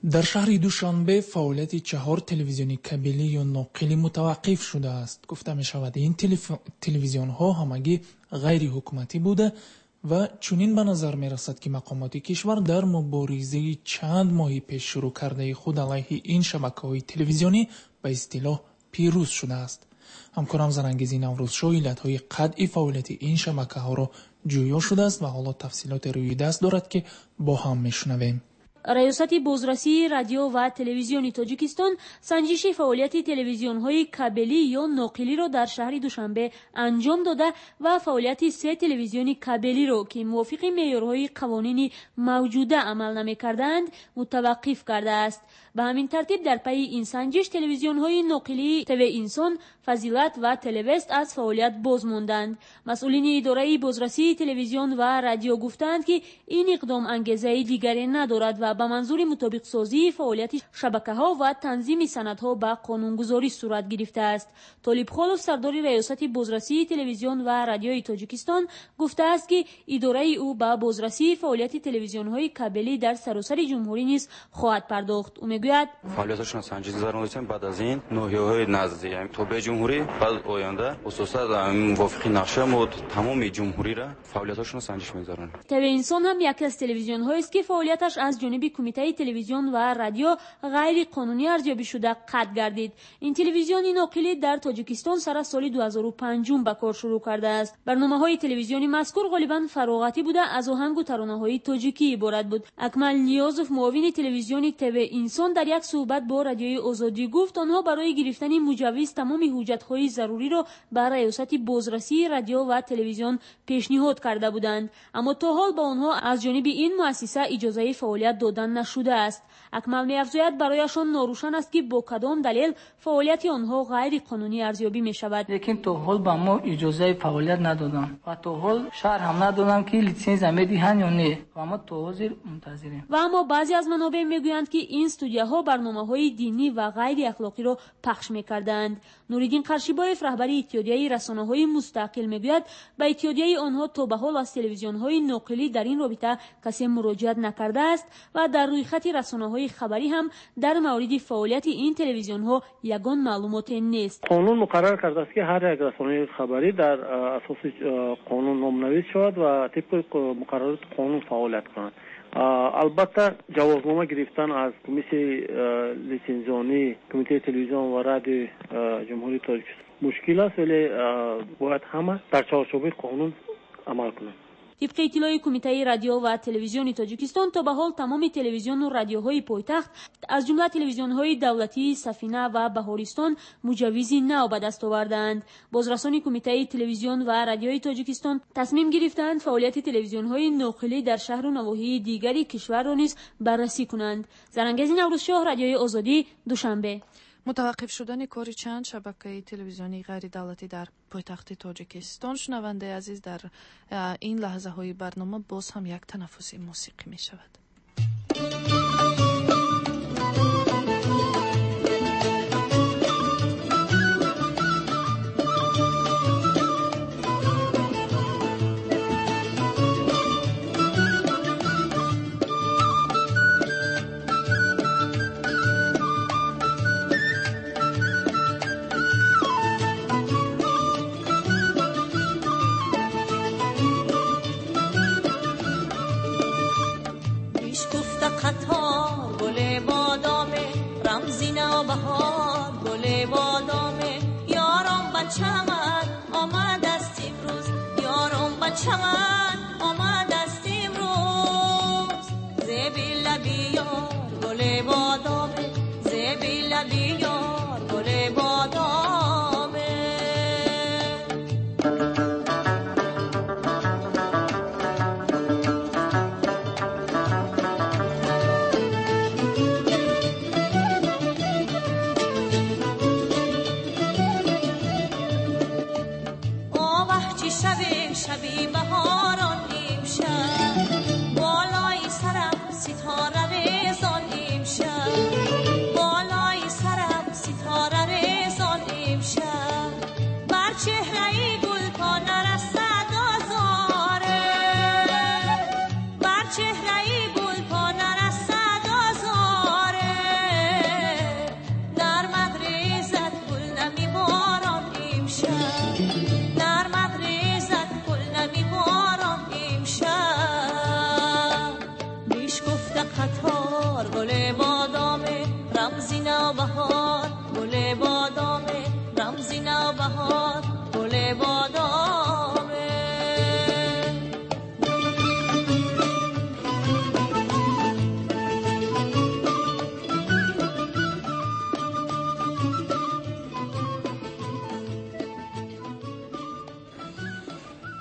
дар шаҳри душанбе фаъолияти 4 телевизиони кабелӣ ё ноқилӣ мутаваққиф шудааст. гуфта мешавад ин телевизионҳо ҳамагӣ ғайриҳукуматӣ буда ва чунин ба назар мерасад ки мақомоти кишвар дар муборизаи чанд моҳи пеш шурӯъ кардаи худ алайҳи ин шабакаҳои телевизионӣ ба истилоҳ пирӯз шудааст. ҳамкорам Зарангези Наврӯзшо иллатҳои қатъи фаъолияти ин шабакаҳоро ҷӯё шудааст ва ҳоло тафсилоте рӯи даст дорад ки бо ҳам мешунавем. раёсати бозрасии радио ва телевизиони Тоҷикистон санҷиши фаъолияти телевизионҳои кабелӣ ё ноқилиро дар шаҳри Душанбе анҷом дода ва фаъолияти 3 телевизиони кабелиро ки мувофиқи меъёрҳои қавонини мавҷуда амал намекарданд мутаваққиф кардааст. ба ҳамин тартиб дар пайи ин санҷиш телевизионҳои ноқилии ТВ Инсон, Фазилат ва Телевест аз фаъолият боз монданд. масъулини идораи бозрасии телевизион ва радио гуфтанд ки ин иқдом ангезаи дигаре надорад ва ба манзури мутобиқсозии фаъолияти шабакаҳо ва танзими санадҳо ба қонунгузорӣ сурат гирифтааст. Толибхолов, сардори раёсати бозрасии телевизион ва радиои Тоҷикистон, гуфтааст ки идораи ӯ ба бозрасии фаъолияти телевизионҳои кабелӣ дар саросари ҷумҳурӣ низ хоҳад пардохт. ӯ мегӯяд фаъолияташон санҷида зармонидем баъд аз ин ноҳияҳои назди тобеи ҷумҳурӣ баъд оянда хусусат мувофиқи нақша мо тамоми ҷумҳуриро фаъолияташон санҷиш мегузаронем. ТВ Инсон ҳам яке аз телевизионҳоест ки фаъолияташ аз ҷониби кумитаи телевизион ва радио ғайриқонунӣ арзёбӣ шуда қатъ гардид. ин телевизиони ноқилӣ дар Тоҷикистон сар аз соли 2005 ба кор шурӯъ кардааст. барномаҳои телевизиони мазкур ғолибан фароғатӣ буда аз оҳангу таронаҳои тоҷикӣ иборат буд. Акмал Ниёзов, муовини телевизиони ТВ Инсон, дар як суҳбат бо радиои Озодӣ гуфт онҳо барои гирифтани муҷаввиз тамоми ҳуҷҷатҳои заруриро ба раёсати бозрасии радио ва телевизион пешниҳод карда буданд, аммо то ҳол ба онҳо аз ҷониби ин муассиса иҷозаи фаъолият дода нашудааст. Акмал меафзояд, барояшон норӯшан аст ки бо кадом далел фаъолияти онҳо ғайриқонунӣ арзёбӣ мешавад. лекин то ҳол ба мо иҷозаи фаъолият надоданд ва то ҳол шаҳр ҳам надоданд ки литсензия медиҳанд ё не ва мо то ҳозир мунтазирем. ва аммо баъзе аз манобеъ мегӯянд ки ин студияҳо барномаҳои динӣ ва ғайриахлоқиро пахш мекарданд. Нуриддин Қаршибоев, раҳбари иттиҳодияи расонаҳои мустақил, мегӯяд ба иттиҳодияи онҳо то ба ҳол аз телевизионҳои ноқилӣ дар ин робита касе муроҷиат накардааст ва дар рӯйхати расонаҳои хабарӣ ҳам дар мавриди фаъолияти ин телевизионҳо ягон маълумоте нест. қонун муқаррар кардааст ки ҳар як расонаи хабарӣ дар асоси қонун номнавис шавад ва тибқи муқаррароти қонун фаъолият кунад. албатта ҷавознома гирифтан аз комиссияи лицензионӣ, кумитаи телевизион ва радиои ҷумҳурии Тоҷикистон мушкил аст, вале бояд ҳама дар чорчоби қонун амал кунанд. طبق اطلاع کمیته رادیو و تلویزیون تاجیکستان تا به حال تمام تلویزیون و رادیوهای پایتخت از جمله تلویزیون‌های دولتی سفینه و بهارستان مجوزی نو به دست آوردند. بازرسان کمیته تلویزیون و رادیوی تاجیکستان تصمیم گرفتند فعالیت تلویزیون‌های ناقلی در شهر و نواحی دیگری کشور را نیز بررسی کنند. زرنگزی نوروزشاه، رادیوی آزادی، دوشنبه. متوقف شدن کار چند شبکه تلویزیونی غیر دولتی در پایتخت تاجیکستان. شنونده عزیز، در این لحظه های برنامه باز هم یک تنفس موسیقی می شود.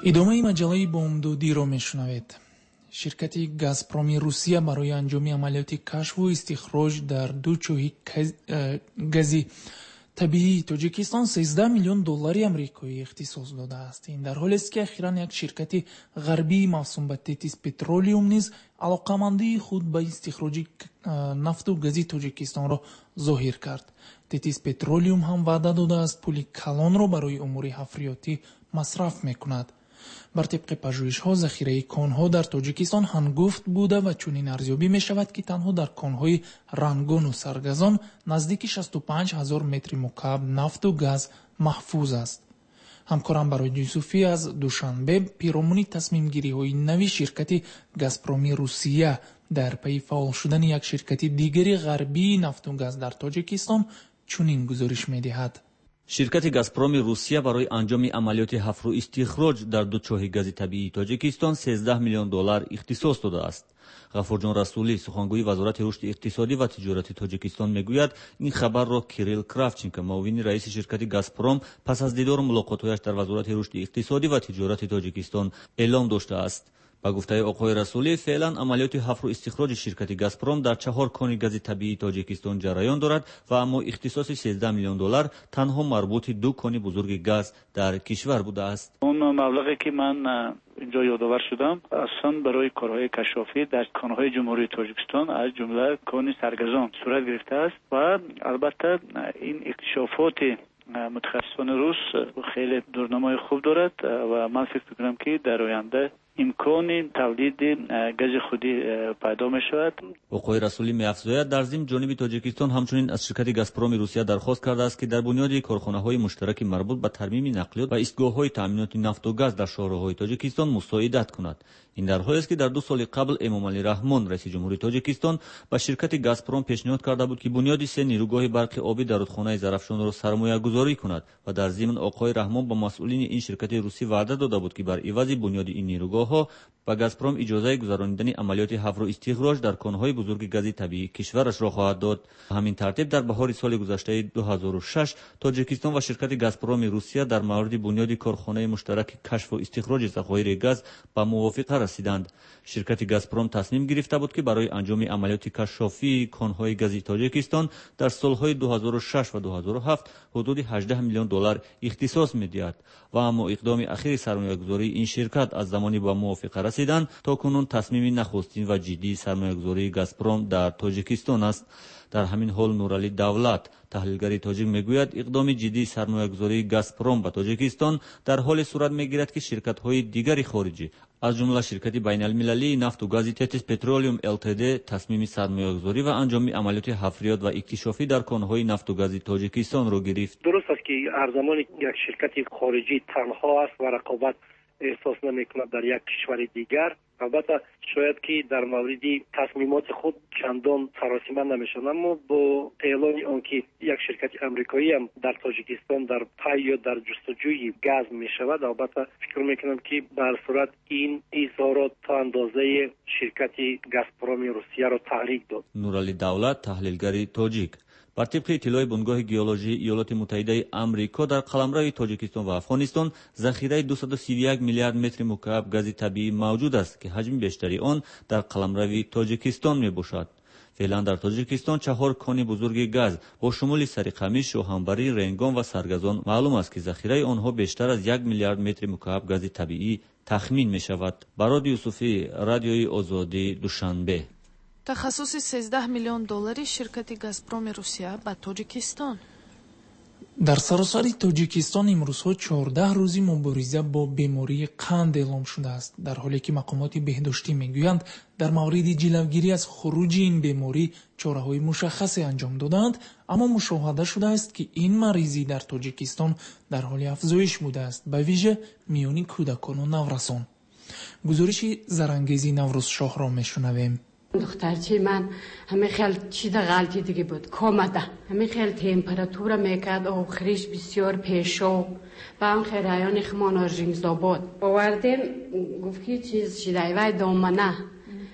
идомаи маҷалаи бомдодиро мешунавед. ширкати газпроми русия барои анҷоми амалиёти кашфу истихроҷ дар ду чӯҳи гази табиии тоҷикистон $13 миллион амрикоӣ ихтисос додааст. ин дар ҳолест ки ахиран як ширкати ғарбии мавсум ба тетис петролиум низ алоқамандии худ ба истихроҷи нафту гази тоҷикистонро зоҳир кард. тетис петролиум ҳам ваъда додааст пули калонро барои умури ҳафриётӣ масраф мекунад. бар тибқи пажӯҳишҳо захираи конҳо дар тоҷикистон ҳангуфт буда ва чунин арзёбӣ мешавад ки танҳо дар конҳои рангону саргазон наздики 65 000 метри мукааб нафту газ маҳфуз аст. ҳамкорам барои юсуфӣ аз душанбе пиромони тасмимгириҳои нави ширкати газпроми русия дар пайи фаъол шудани як ширкати дигари ғарбии нафту газ дар тоҷикистон чунин гузориш медиҳад. ширкати газпроми русия барои анҷоми амалиёти ҳафру истихроҷ дар ду чоҳи гази табиии тоҷикистон $13 миллион ихтисос додааст. ғафурҷон расулӣ, сухангӯи вазорати рушди иқтисодӣ ва тиҷорати тоҷикистон мегӯяд, ин хабарро Кирилл Кравченко, муовини раиси ширкати газпром, пас аз дидору мулоқотҳояш дар вазорати рушди иқтисодӣ ва тиҷорати тоҷикистон эълом доштааст. ба гуфтаи оқои расулӣ, феълан амалиёти ҳафру истихроҷи ширкати газпром дар 4 кони гази табиии тоҷикистон ҷараён дорад ва аммо ихтисоси $13 миллион танҳо марбути 2 кони бузурги газ дар кишвар будааст. он маблағе ки ман инҷо ёдовар шудам аслан барои корҳои кашофӣ дар конҳои ҷумҳурии тоҷикистон аз ҷумла кони саргазон сурат гирифтааст ва албатта ин иктишофоти мутахассисони рус хеле дурнамои хуб дорад ва ман фикр мекунам ки дар оянда имкони тавлиди гази худӣ пайдо мешавад. оқои расулӣ меафзояд, дар зимн ҷониби тоҷикистон ҳамчунин аз ширкати газпроми русия дархост кардааст ки дар бунёди корхонаҳои муштараки марбут ба тармими нақлиёт ва истгоҳҳои таъминоти нафту газ дар шоҳроҳҳои тоҷикистон мусоидат кунад. ин дар ҳолест ки дар 2 соли қабл Эмомалӣ Раҳмон, раиси ҷумҳурии тоҷикистон, ба ширкати газпром пешниҳод карда буд ки бунёди 3 нирӯгоҳи барқи обӣ дар рудхонаи Зарафшонро сармоягузорӣ кунад ва дар зимн оқои Раҳмон ба масъулини ин ширкати русӣ ваъда дода буд ки бар ивази бунёди ин нирӯгоҳҳо ба газпром иҷозаи гузаронидани амалиёти ҳафру истихроҷ дар конҳои бузурги гази табиии кишварашро хоҳад дод. ҳамин тартиб дар баҳори соли гузаштаи 2006 тоҷикистон ва ширкати газпроми русия дар мавриди бунёди корхонаи муштараки кашфу истихроҷи захоири газ ба мувофиқа расиданд. ширкати газпром тасмим гирифта буд ки барои анҷоми амалиёти кашофии конҳои гази тоҷикистон дар солҳои 2006 ва 2007 ҳудуди $18 миллион ихтисос медиҳад ва аммо иқдоми ахири сармоягузории ин ширкат аз замони ба мувофиқа расидан то кунун тасмими нахустин ва ҷиддии сармоягузории газпром дар тоҷикистон аст. дар ҳамин ҳол Нуралӣ Давлат, таҳлилгари тоҷик, мегӯяд иқдоми ҷиддии сармоягузории газпром ба тоҷикистон дар ҳоле сурат мегирад ки ширкатҳои дигари хориҷӣ, аз ҷумла ширкати байналмилалии нафту гази Тетис Petroleum Ltd тасмими сармоягузорӣ ва анҷоми амалиёти ҳафриёт ва иктишофӣ дар конҳои нафту гази тоҷикистонро гирифт. дуруст аст ки ҳар замони як ширкати хориҷӣ танҳо аст ва рақобат эҳсос намекунад дар як кишвари дигар. албатта шояд ки дар мавриди тасмимоти худ чандон саросима намешавад, аммо бо эълони он ки як ширкати амрикоӣ ҳам дар тоҷикистон дар пай ё дар ҷустуҷӯи газ мешавад, албатта фикр мекунам ки ба ҳар сурат ин изҳорот то андозаи ширкати газпроми русияро таҳрик дод. Нуралӣ Давлат, таҳлилгари тоҷик: бар тибқи иттилои бунгоҳи геологии Иёлоти Муттаҳидаи Амрико, дар қаламрави Тоҷикистон ва Афғонистон захираи 231 миллиард метри мукааб гази табиӣ мавҷуд аст ки ҳаҷми бештари он дар қаламрави Тоҷикистон мебошад. феълан дар Тоҷикистон 4 кони бузурги газ бо шумули Сариқамиш, Шоҳанбарӣ, Ренгон ва Саргазон маълум аст ки захираи онҳо бештар аз 1 миллиард метри мукааб гази табиӣ тахмин мешавад. Барод Юсуфӣ, Радиои Озодӣ, Душанбе. تخصص $13 миллион ширкати газпроми русия ба тоҷикистон. дар саросари тоҷикистон имрӯзҳо 14 рӯзи мубориза бо бемории қанд эълом шудааст, дар ҳоле ки мақомоти беҳдоштӣ мегӯянд дар мавриди ҷилавгирӣ аз хуруҷи ин беморӣ чораҳои мушаххасе анҷом доданд, аммо мушоҳада шудааст ки ин маризӣ дар тоҷикистон дар ҳоли афзоиш будааст, ба виже миёни кӯдакону наврасон. гузориши зарангези Наврӯзшоҳро мешунавем. دخترچه من همه خیلی چیز غلطی دیگه بود کامده همه خیلی تمپراتور میکرد آخریش بسیار پیشو و هم خیلیان خمان آرژینگزا بود آوردیم گفت که چیز شده وای دامنه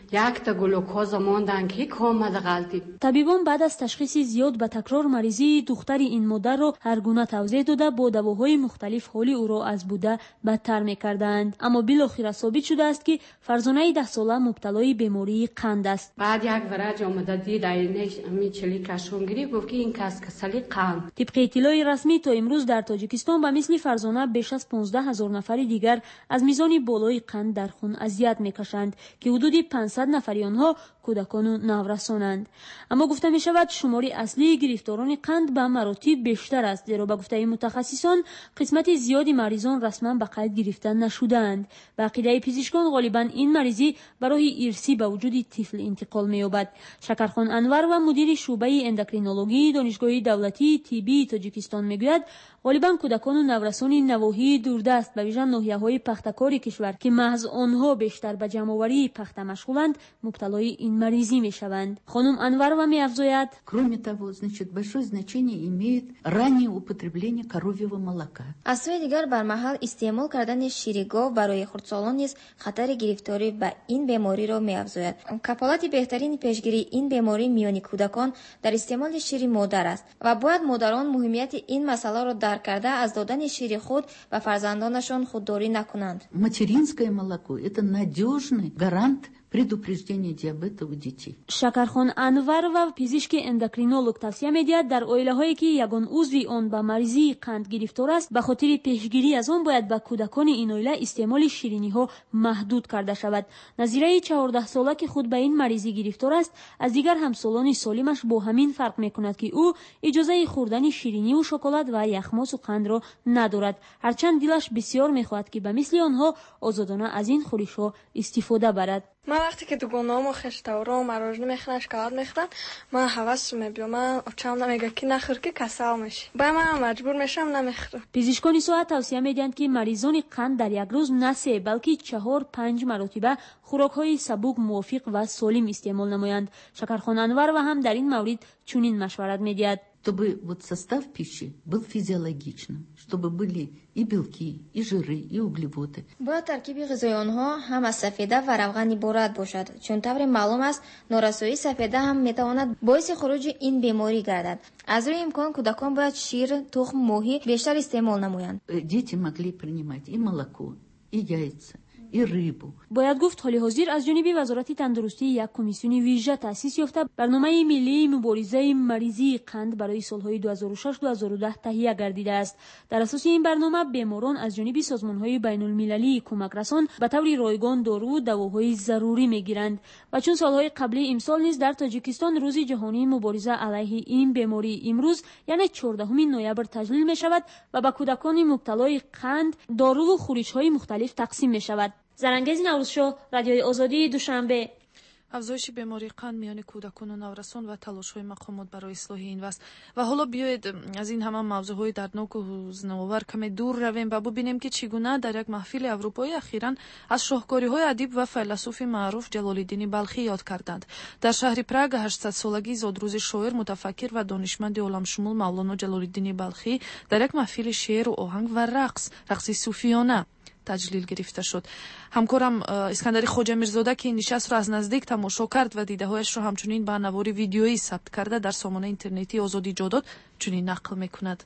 یک تا گلوکوز ماندن که آمده غلطی. طبیبان بعد از تشخیص زیاد به تکرار مریضی دختر این مادر را هر گونه توضیح داده با دواهای مختلف حال او را از بوده بدتر می‌کردند. اما بالاخره ثابت شده است که فرزانه 10 ساله مبتلای بیماری قند است. بعد یک ورج آمده دید اینش می چلی کشون گیری گفت که این کسلی قند. طبق اطلاع رسمی تا امروز در تاجیکستان به مثل فرزانه بیش از 15,000 نفر دیگر از میزان بالای قند در خون اذیت میکشند که حدود 500 نفری آنها کودکان و نورسانند. اما گفته می شود شمار اصلی گرفتاران قند به مراتب بیشتر است، زیرا به گفته متخصصان قسمت زیادی مریضان رسما به قید گرفته نشده‌اند. به عقیده پزشکان غالبا این مریضی برای ارثی به وجود طفل انتقال می‌یابد. شکرخان انور و مدیر شعبه اندوکرینولوژی دانشگاه دولتی طبی تاجیکستان میگوید غالبا کودکان و نورسان نواحی دوردست به ویژه ناحیه‌های پختکار کشور که محض آنها بیشتر به جمع‌آوری پخته مشغولند مبتلای این مریضی میشوند. خانم انور و می‌افزاید Кроме того, большое значение имеет раннее употребление коровьего молока. از سوی دیگر بر محل استعمال کردن شیر گاو برای خردسالان نیز خطر گرفتاری به این بیماری را می‌افزاید. کفالت بهترین پیشگیری این بیماری میان کودکان در استعمال شیر مادر است و باید مادران مهمیت این مسئله را درک کرده از دادن شیر خود به فرزندانشان خودداری نکنند. Материнское молоко – это надежный гарант предупреждения диабета у детей. شکرخان انور و پزشک اندوکرینولوژ توصیه می‌دهد در عائله‌هایی که یگان عضو آن به مریضی قند گرفتار است به خاطر پیشگیری از آن باید به کودکان این عائله استعمال شیرینی‌ها محدود کرده شود. نظیره 14 ساله که خود به این مریضی گرفتار است از دیگر همسالان سالمش با همین فرق می‌کند که او اجازه خوردن شیرینی و شکلات و یخماس و قند را ندارد، هرچند دلش بسیار می‌خواهد که به مثل آنها آزادانه از این خوریش‌ها استفاده برد. من وقتی که دوگانه‌ام و خشتاورا و مراجنه میخورن شکلات میخورن من حواس میبیام، من بچه‌م نمیگه که نخور که کسل میشی، با من مجبور میشم نمیخورم. پزشکان ساعت توصیه میدهند که مریضان قند در یک روز نه 3 بلکه 4-5 مرتبه خوراک‌های سبک موافق و سالم استعمال نمایند. شکرخان انور و هم در این مورد چنین مشورت میدهد чтобы вот состав пищи был физиологичным, чтобы были и белки, и жиры, и углеводы. باید ترکیب غذای آنها هم از سفیده و روغن عبارت باشد، چون طور معلوم است نارسایی سفیده هم میتواند باعث خروج این بیماری گردد. از روی امکان کودکان باید شیر، تخم ماهی بیشتر استعمال نمایند. Дети могли принимать и молоко, и яйца, и рыбу. باید گفت حال حاضر از جانب وزارت تندرستی یک کمیسیون ویژه تأسیس یافته برنامه ملی مبارزه مریضی قند برای سالهای 2006-2010 تهیه گردیده است. در اساس این برنامه بیماران از جانب سازمان‌های بین‌المللی کمک رسان به طور رایگان دارو و دواهای ضروری می‌گیرند و چون سالهای قبلی امسال نیز در تاجیکستان روز جهانی مبارزه علیه این بیماری امروز یعنی 14 نوامبر تجلیل می‌شود و به کودکان مبتلای قند دارو و خوریش‌های مختلف تقسیم می‌شود. زرنگز نوروزشو، رادیوی آزادی، دوشنبه. افزایش بیماری قند میان کودکان و نورسان و تلاش‌های مقامات برای اصلاح این وضع. و حالا بیایید از این همه موضوع‌های دردناک و حزن‌آور کمی دور رویم و ببینیم که چگونه در یک محفل اروپایی اخیراً از شاهکاری‌های ادیب و فیلسوف معروف جلال‌الدین بلخی یاد کردند. در شهر پراگ 800 سالگی زادروز شاعر، متفکر و دانشمند عالمشمول مولانا جلال‌الدین بلخی در یک محفل شعر و آهنگ و رقص صوفیانه تجلیل گرفته شد. همکارم اسکندری خواجه میرزاده که این نشست را از نزدیک تماشا کرد و دیده‌هایش را همچنین به نوار ویدیویی ثبت کرده در سامانه اینترنتی آزادی جادات چنین نقل می‌کند.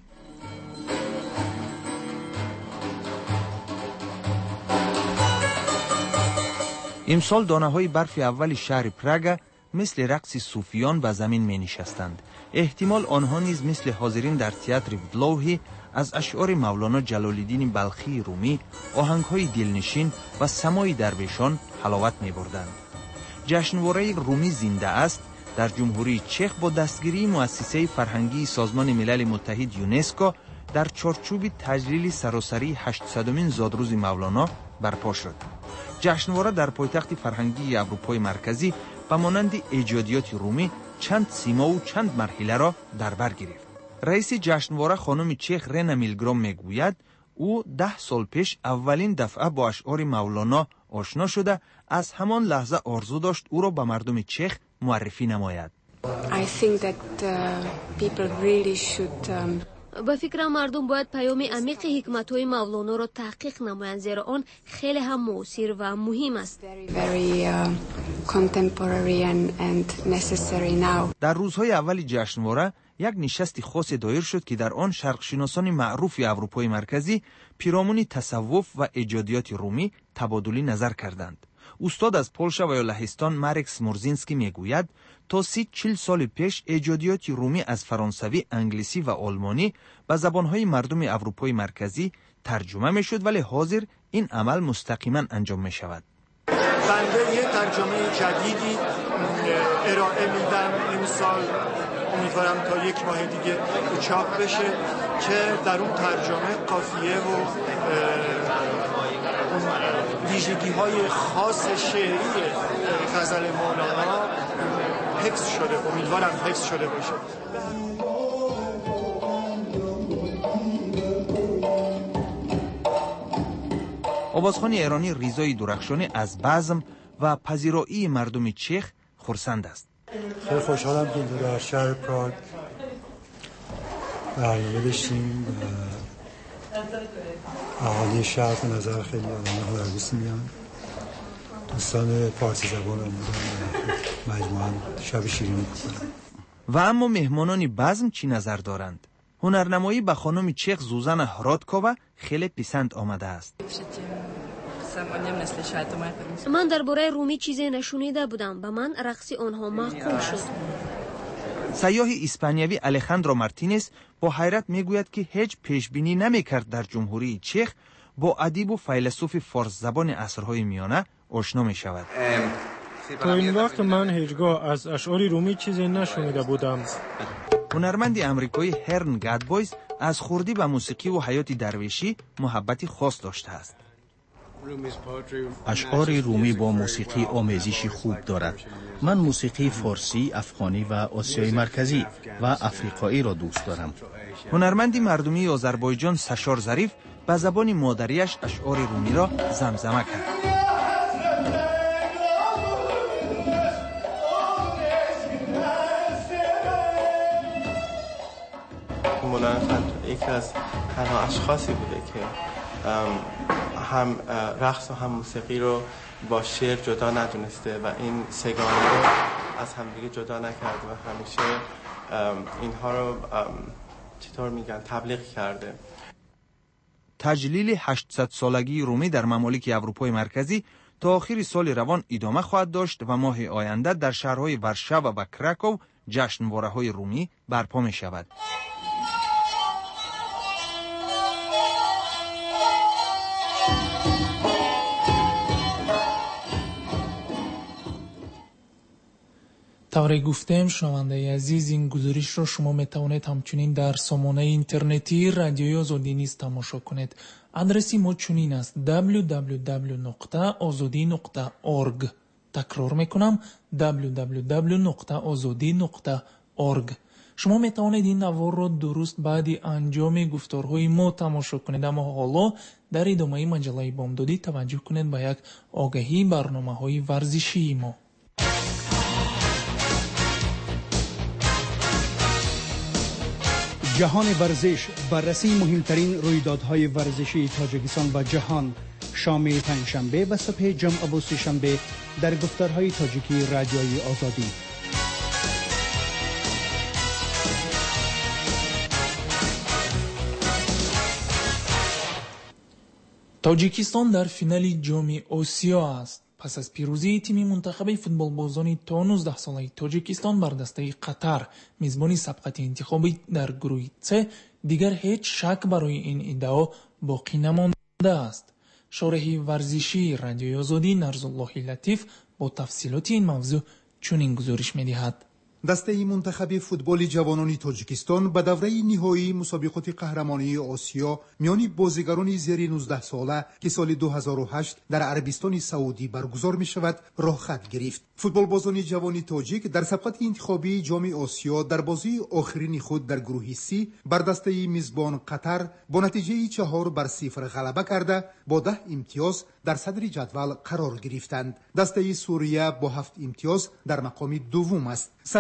امسال دانه‌های برف اول شهر پراگ مثل رقص صوفیان به زمین می‌نشستند. احتمال آنها نیز مثل حاضرین در تئاتر ودلوهی از اشعار مولانا جلال‌الدین بلخی رومی، آهنگ‌های دلنشین و سماع درویشان حلاوت می‌بردند. جشنواره رومی زنده است در جمهوری چک با دستگیری مؤسسه فرهنگی سازمان ملل متحد یونسکو در چارچوب تجلیل سراسری 800مین زادروز مولانا برپا شد. جشنواره در پایتخت فرهنگی اروپای مرکزی به مانند ایجادیات رومی چند سیما و چند مرحله را در بر گرفت. رئیس جشنواره خانم چیخ رنا میلگرام میگوید او 10 سال پیش اولین دفعه با اشعار مولانا آشنا شده از همان لحظه آرزو داشت او را به مردم چیخ معرفی نماید. I think that people really should به فکر مردم باید پیام عمیق حکمت‌های مولانا را تحقیق نمایند، زیرا آن خیلی هم موثر و مهم است. در روزهای اول جشنواره یک نشست خاص دایر شد که در آن شرقشناسان معروف اروپای مرکزی پیرامون تصوف و ایجادیات رومی تبادلی نظر کردند. استاد از پولشا و لهستان مارکس مورزینسکی میگوید تا 30-40 سال پیش ایجادیات رومی از فرانسوی، انگلیسی و آلمانی به زبانهای مردم اروپای مرکزی ترجمه میشد، ولی حاضر این عمل مستقیما انجام می شود. بنده یه ترجمه جدیدی ارائه میدم امسال، امیدوارم تا 1 ماه دیگه چاپ بشه که در اون ترجمه قافیه و اون ویژگی های خاص شعری غزل مولانا حفظ شده، امیدوارم حفظ شده باشه. آوازخوان ایرانی ریزای درخشانی از بزم و پذیرایی مردم چخ خرسند است. خیلی خوشحالم که در شهر پراگ برنامه داشتیم و اهالی شهر به نظر خیلی آدم هنرمند میان. دوستان فارسی زبان هم بودن و مجموعاً شب شیرینی می‌کنن. و اما مهمانان بزم چی نظر دارند؟ هنرنمایی به خانم چخ زوزان هراتکووا خیلی پسند آمده است. من درباره رومی چیزی نشنیده بودم، به من رقص آنها معقول شد. سیاح اسپانیایی الخاندرو مارتینز با حیرت میگوید که هیچ پیشبینی نمیکرد در جمهوری چخ با ادیب و فیلسوف فارس زبان عصرهای میانه آشنا می شود. تا این وقت من هیچگاه از اشعار رومی چیزی نشنیده بودم. هنرمند امریکایی هرن گادبویز از خردی به موسیقی و حیات درویشی محبتی خاص داشته است. اشعار رومی با موسیقی آمیزشی خوب دارد. من موسیقی فارسی، افغانی و آسیای مرکزی و افریقایی را دوست دارم. هنرمند مردمی آذربایجان سشار ظریف به زبان مادریش اشعار رومی را زمزمه کرد. مولانا یکی از تنها اشخاصی بوده که هم رقص و هم موسیقی رو با شعر جدا ندونسته و این سگانه رو از همدیگه جدا نکرده و همیشه اینها رو چطور میگن تبلیغ کرده. تجلیل 800 سالگی رومی در ممالک اروپای مرکزی تا آخر سال روان ادامه خواهد داشت و ماه آینده در شهرهای ورشاوا و کراکو جشنواره‌های رومی برپا می شود. طور گفتم شنونده عزیز، این گزارش را شما میتوانید همچنین در سامانه اینترنتی رادیوی آزادی نیز تماشا کنید. آدرس ما چنین است: www.azadi.org. تکرار میکنم: www.azadi.org. شما میتوانید این نوار را درست بعد انجام گفتارهای ما تماشا کنید. اما حالا در ادامه مجله بامدادی توجه کنید به یک آگهی برنامه‌های ورزشی ما. جهان ورزش، بررسی مهمترین رویدادهای ورزشی تاجیکستان و جهان، شام پنجشنبه و صبح جمعه و سه‌شنبه در گفتارهای تاجیکی رادیوی آزادی. تاجیکستان در فینال جام آسیا است. پس از پیروزی تیم منتخب فوتبالبازان تا 19 ساله تاجیکستان بر دسته قطر میزبانی سبقت انتخابی در گروه C، دیگر هیچ شک برای این ادعا باقی نمانده است. شارح ورزشی رادیوی آزادی نرزالله لطیف با تفصیلات این موضوع چنین گزارش می‌دهد. دسته منتخب فوتبال جوانان تاجیکستان به دوره نهایی مسابقات قهرمانی آسیا میان بازیگران زیر 19 ساله که سال 2008 در عربستان سعودی برگزار می شود راه خط گرفت. فوتبالبازان جوان تاجیک در سبقت انتخابی جام آسیا در بازی آخرین خود در گروه C بر دسته میزبان قطر با نتیجه 4-0 غلبه کرده با 10 امتیاز در صدر جدول قرار گرفتند. دسته سوریه با 7 امتیاز در مقام دوم است.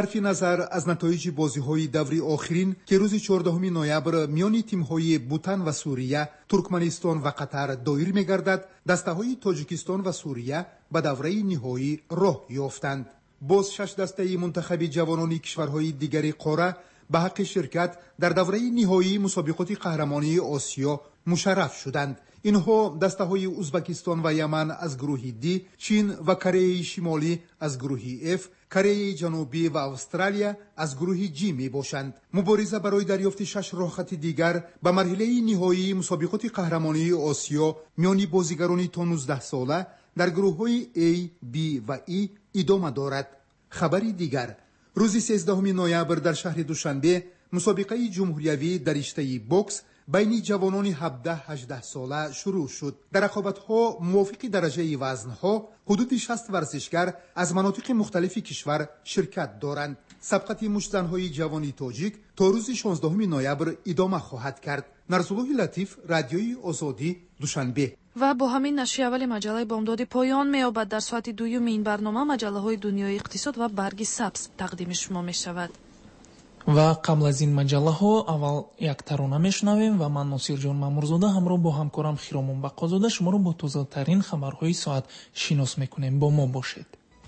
صرف نظر از نتایج بازی‌های دوری آخرین که روز 14 نوامبر میان تیم‌های بوتان و سوریه، ترکمنستان و قطر دایر می‌گردد، دسته‌های تاجیکستان و سوریه به دوره نهایی راه یافتند. باز 6 دسته منتخب جوانان کشورهای دیگر قاره به حق شرکت در دوره نهایی مسابقات قهرمانی آسیا مشرف شدند. اینها دسته‌های ازبکستان و یمن از گروه دی، چین و کره شمالی از گروه اف، کره جنوبی و استرالیا از گروه جی می باشند. مبارزه برای دریافت 6 راحت دیگر به مرحله نهایی مسابقات قهرمانی آسیا میان بازیگران تا 19 ساله در گروه‌های A، B و E ادامه دارد. خبری دیگر، روز 13 نوامبر در شهر دوشنبه مسابقه جمهوریوی در رشته بوکس بین جوانان 17-18 ساله شروع شد. در رقابت‌ها موافق درجه وزن‌ها حدود 60 ورزشگر از مناطق مختلف کشور شرکت دارند. سبقت مشت‌زن‌های جوانی تاجیک تا روز 16 نوامبر ادامه خواهد کرد. نرسولوی لطیف، رادیوی آزادی، دوشنبه. و با همین نشریه اول مجله بامدادی پایان می‌یابد. در ساعت دوم این برنامه مجله‌های دنیای اقتصاد و برگ سبز تقدیم شما می‌شود. و قبل از این مجله ها اول یک ترانه میشنویم و من ناصر جان مامورزاده همراه با همکارم خیرامون بقازاده شما رو با تازه ترین خبرهای ساعت شناس میکنیم. با ما باشید.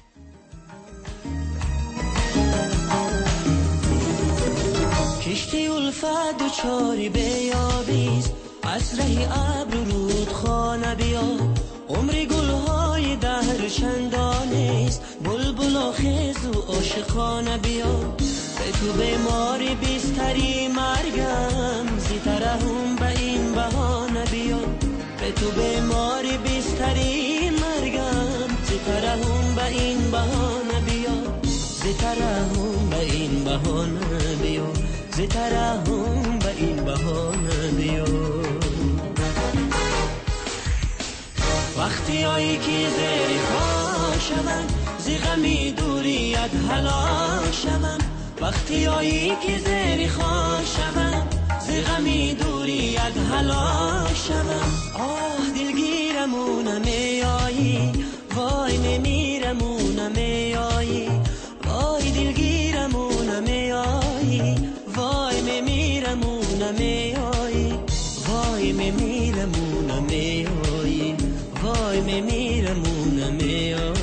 کشتی الفت دوچاری بیابیست، از ره ابر رودخانه بیا، عمر گلهای دهر چندانیست، بلبل و خیز و عاشقانه بیا، به تو بیماری بیستری مرگم، زیترهم به این بهانه بیا، به تو بیماری بیستری مرگم، زیترهم به این بهانه بیا، زیترهم به این بهانه بیا، زیترهم به این بهانه بیا. وقتی هایی که زیر خواه شوم، زی غمی دوریت هلاک شوم، وقتی هایی که زیر خواه شوم، زی غمی دوریت هلاک شوم. آه دلگیرمونه میایی، وای میمیرمونه میایی، وای دلگیرمونه میایی، وای میمیرمونه میایی، وای میمیرمونه میایی، وای میمیرمونه میایی.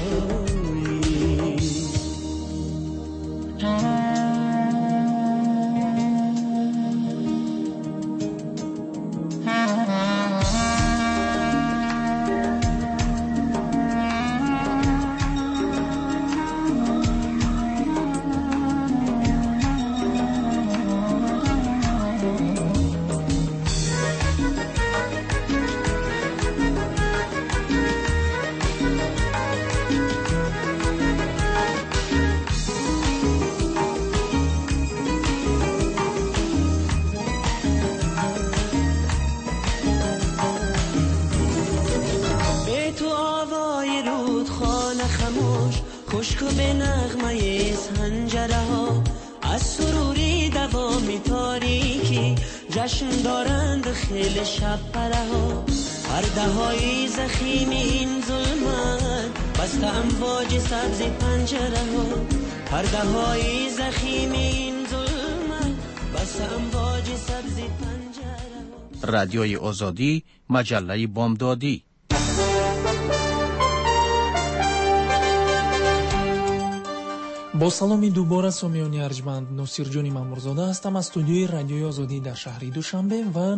خشک به نغمه سنجره ها، از سروری دوامی تاریکی، جشن دارند خیلی شب پره ها، پرده های زخیم این ظلمت، بسته امواج سبز پنجره ها، پرده های زخیم این ظلمت، بسته امواج سبز پنجره ها. رادیوی آزادی، مجله بامدادی. با سلامی دوباره سامیانی ارجمند، ناصر جانی مامورزاده هستم از استودیوی رادیوی آزادی در شهر دوشنبه و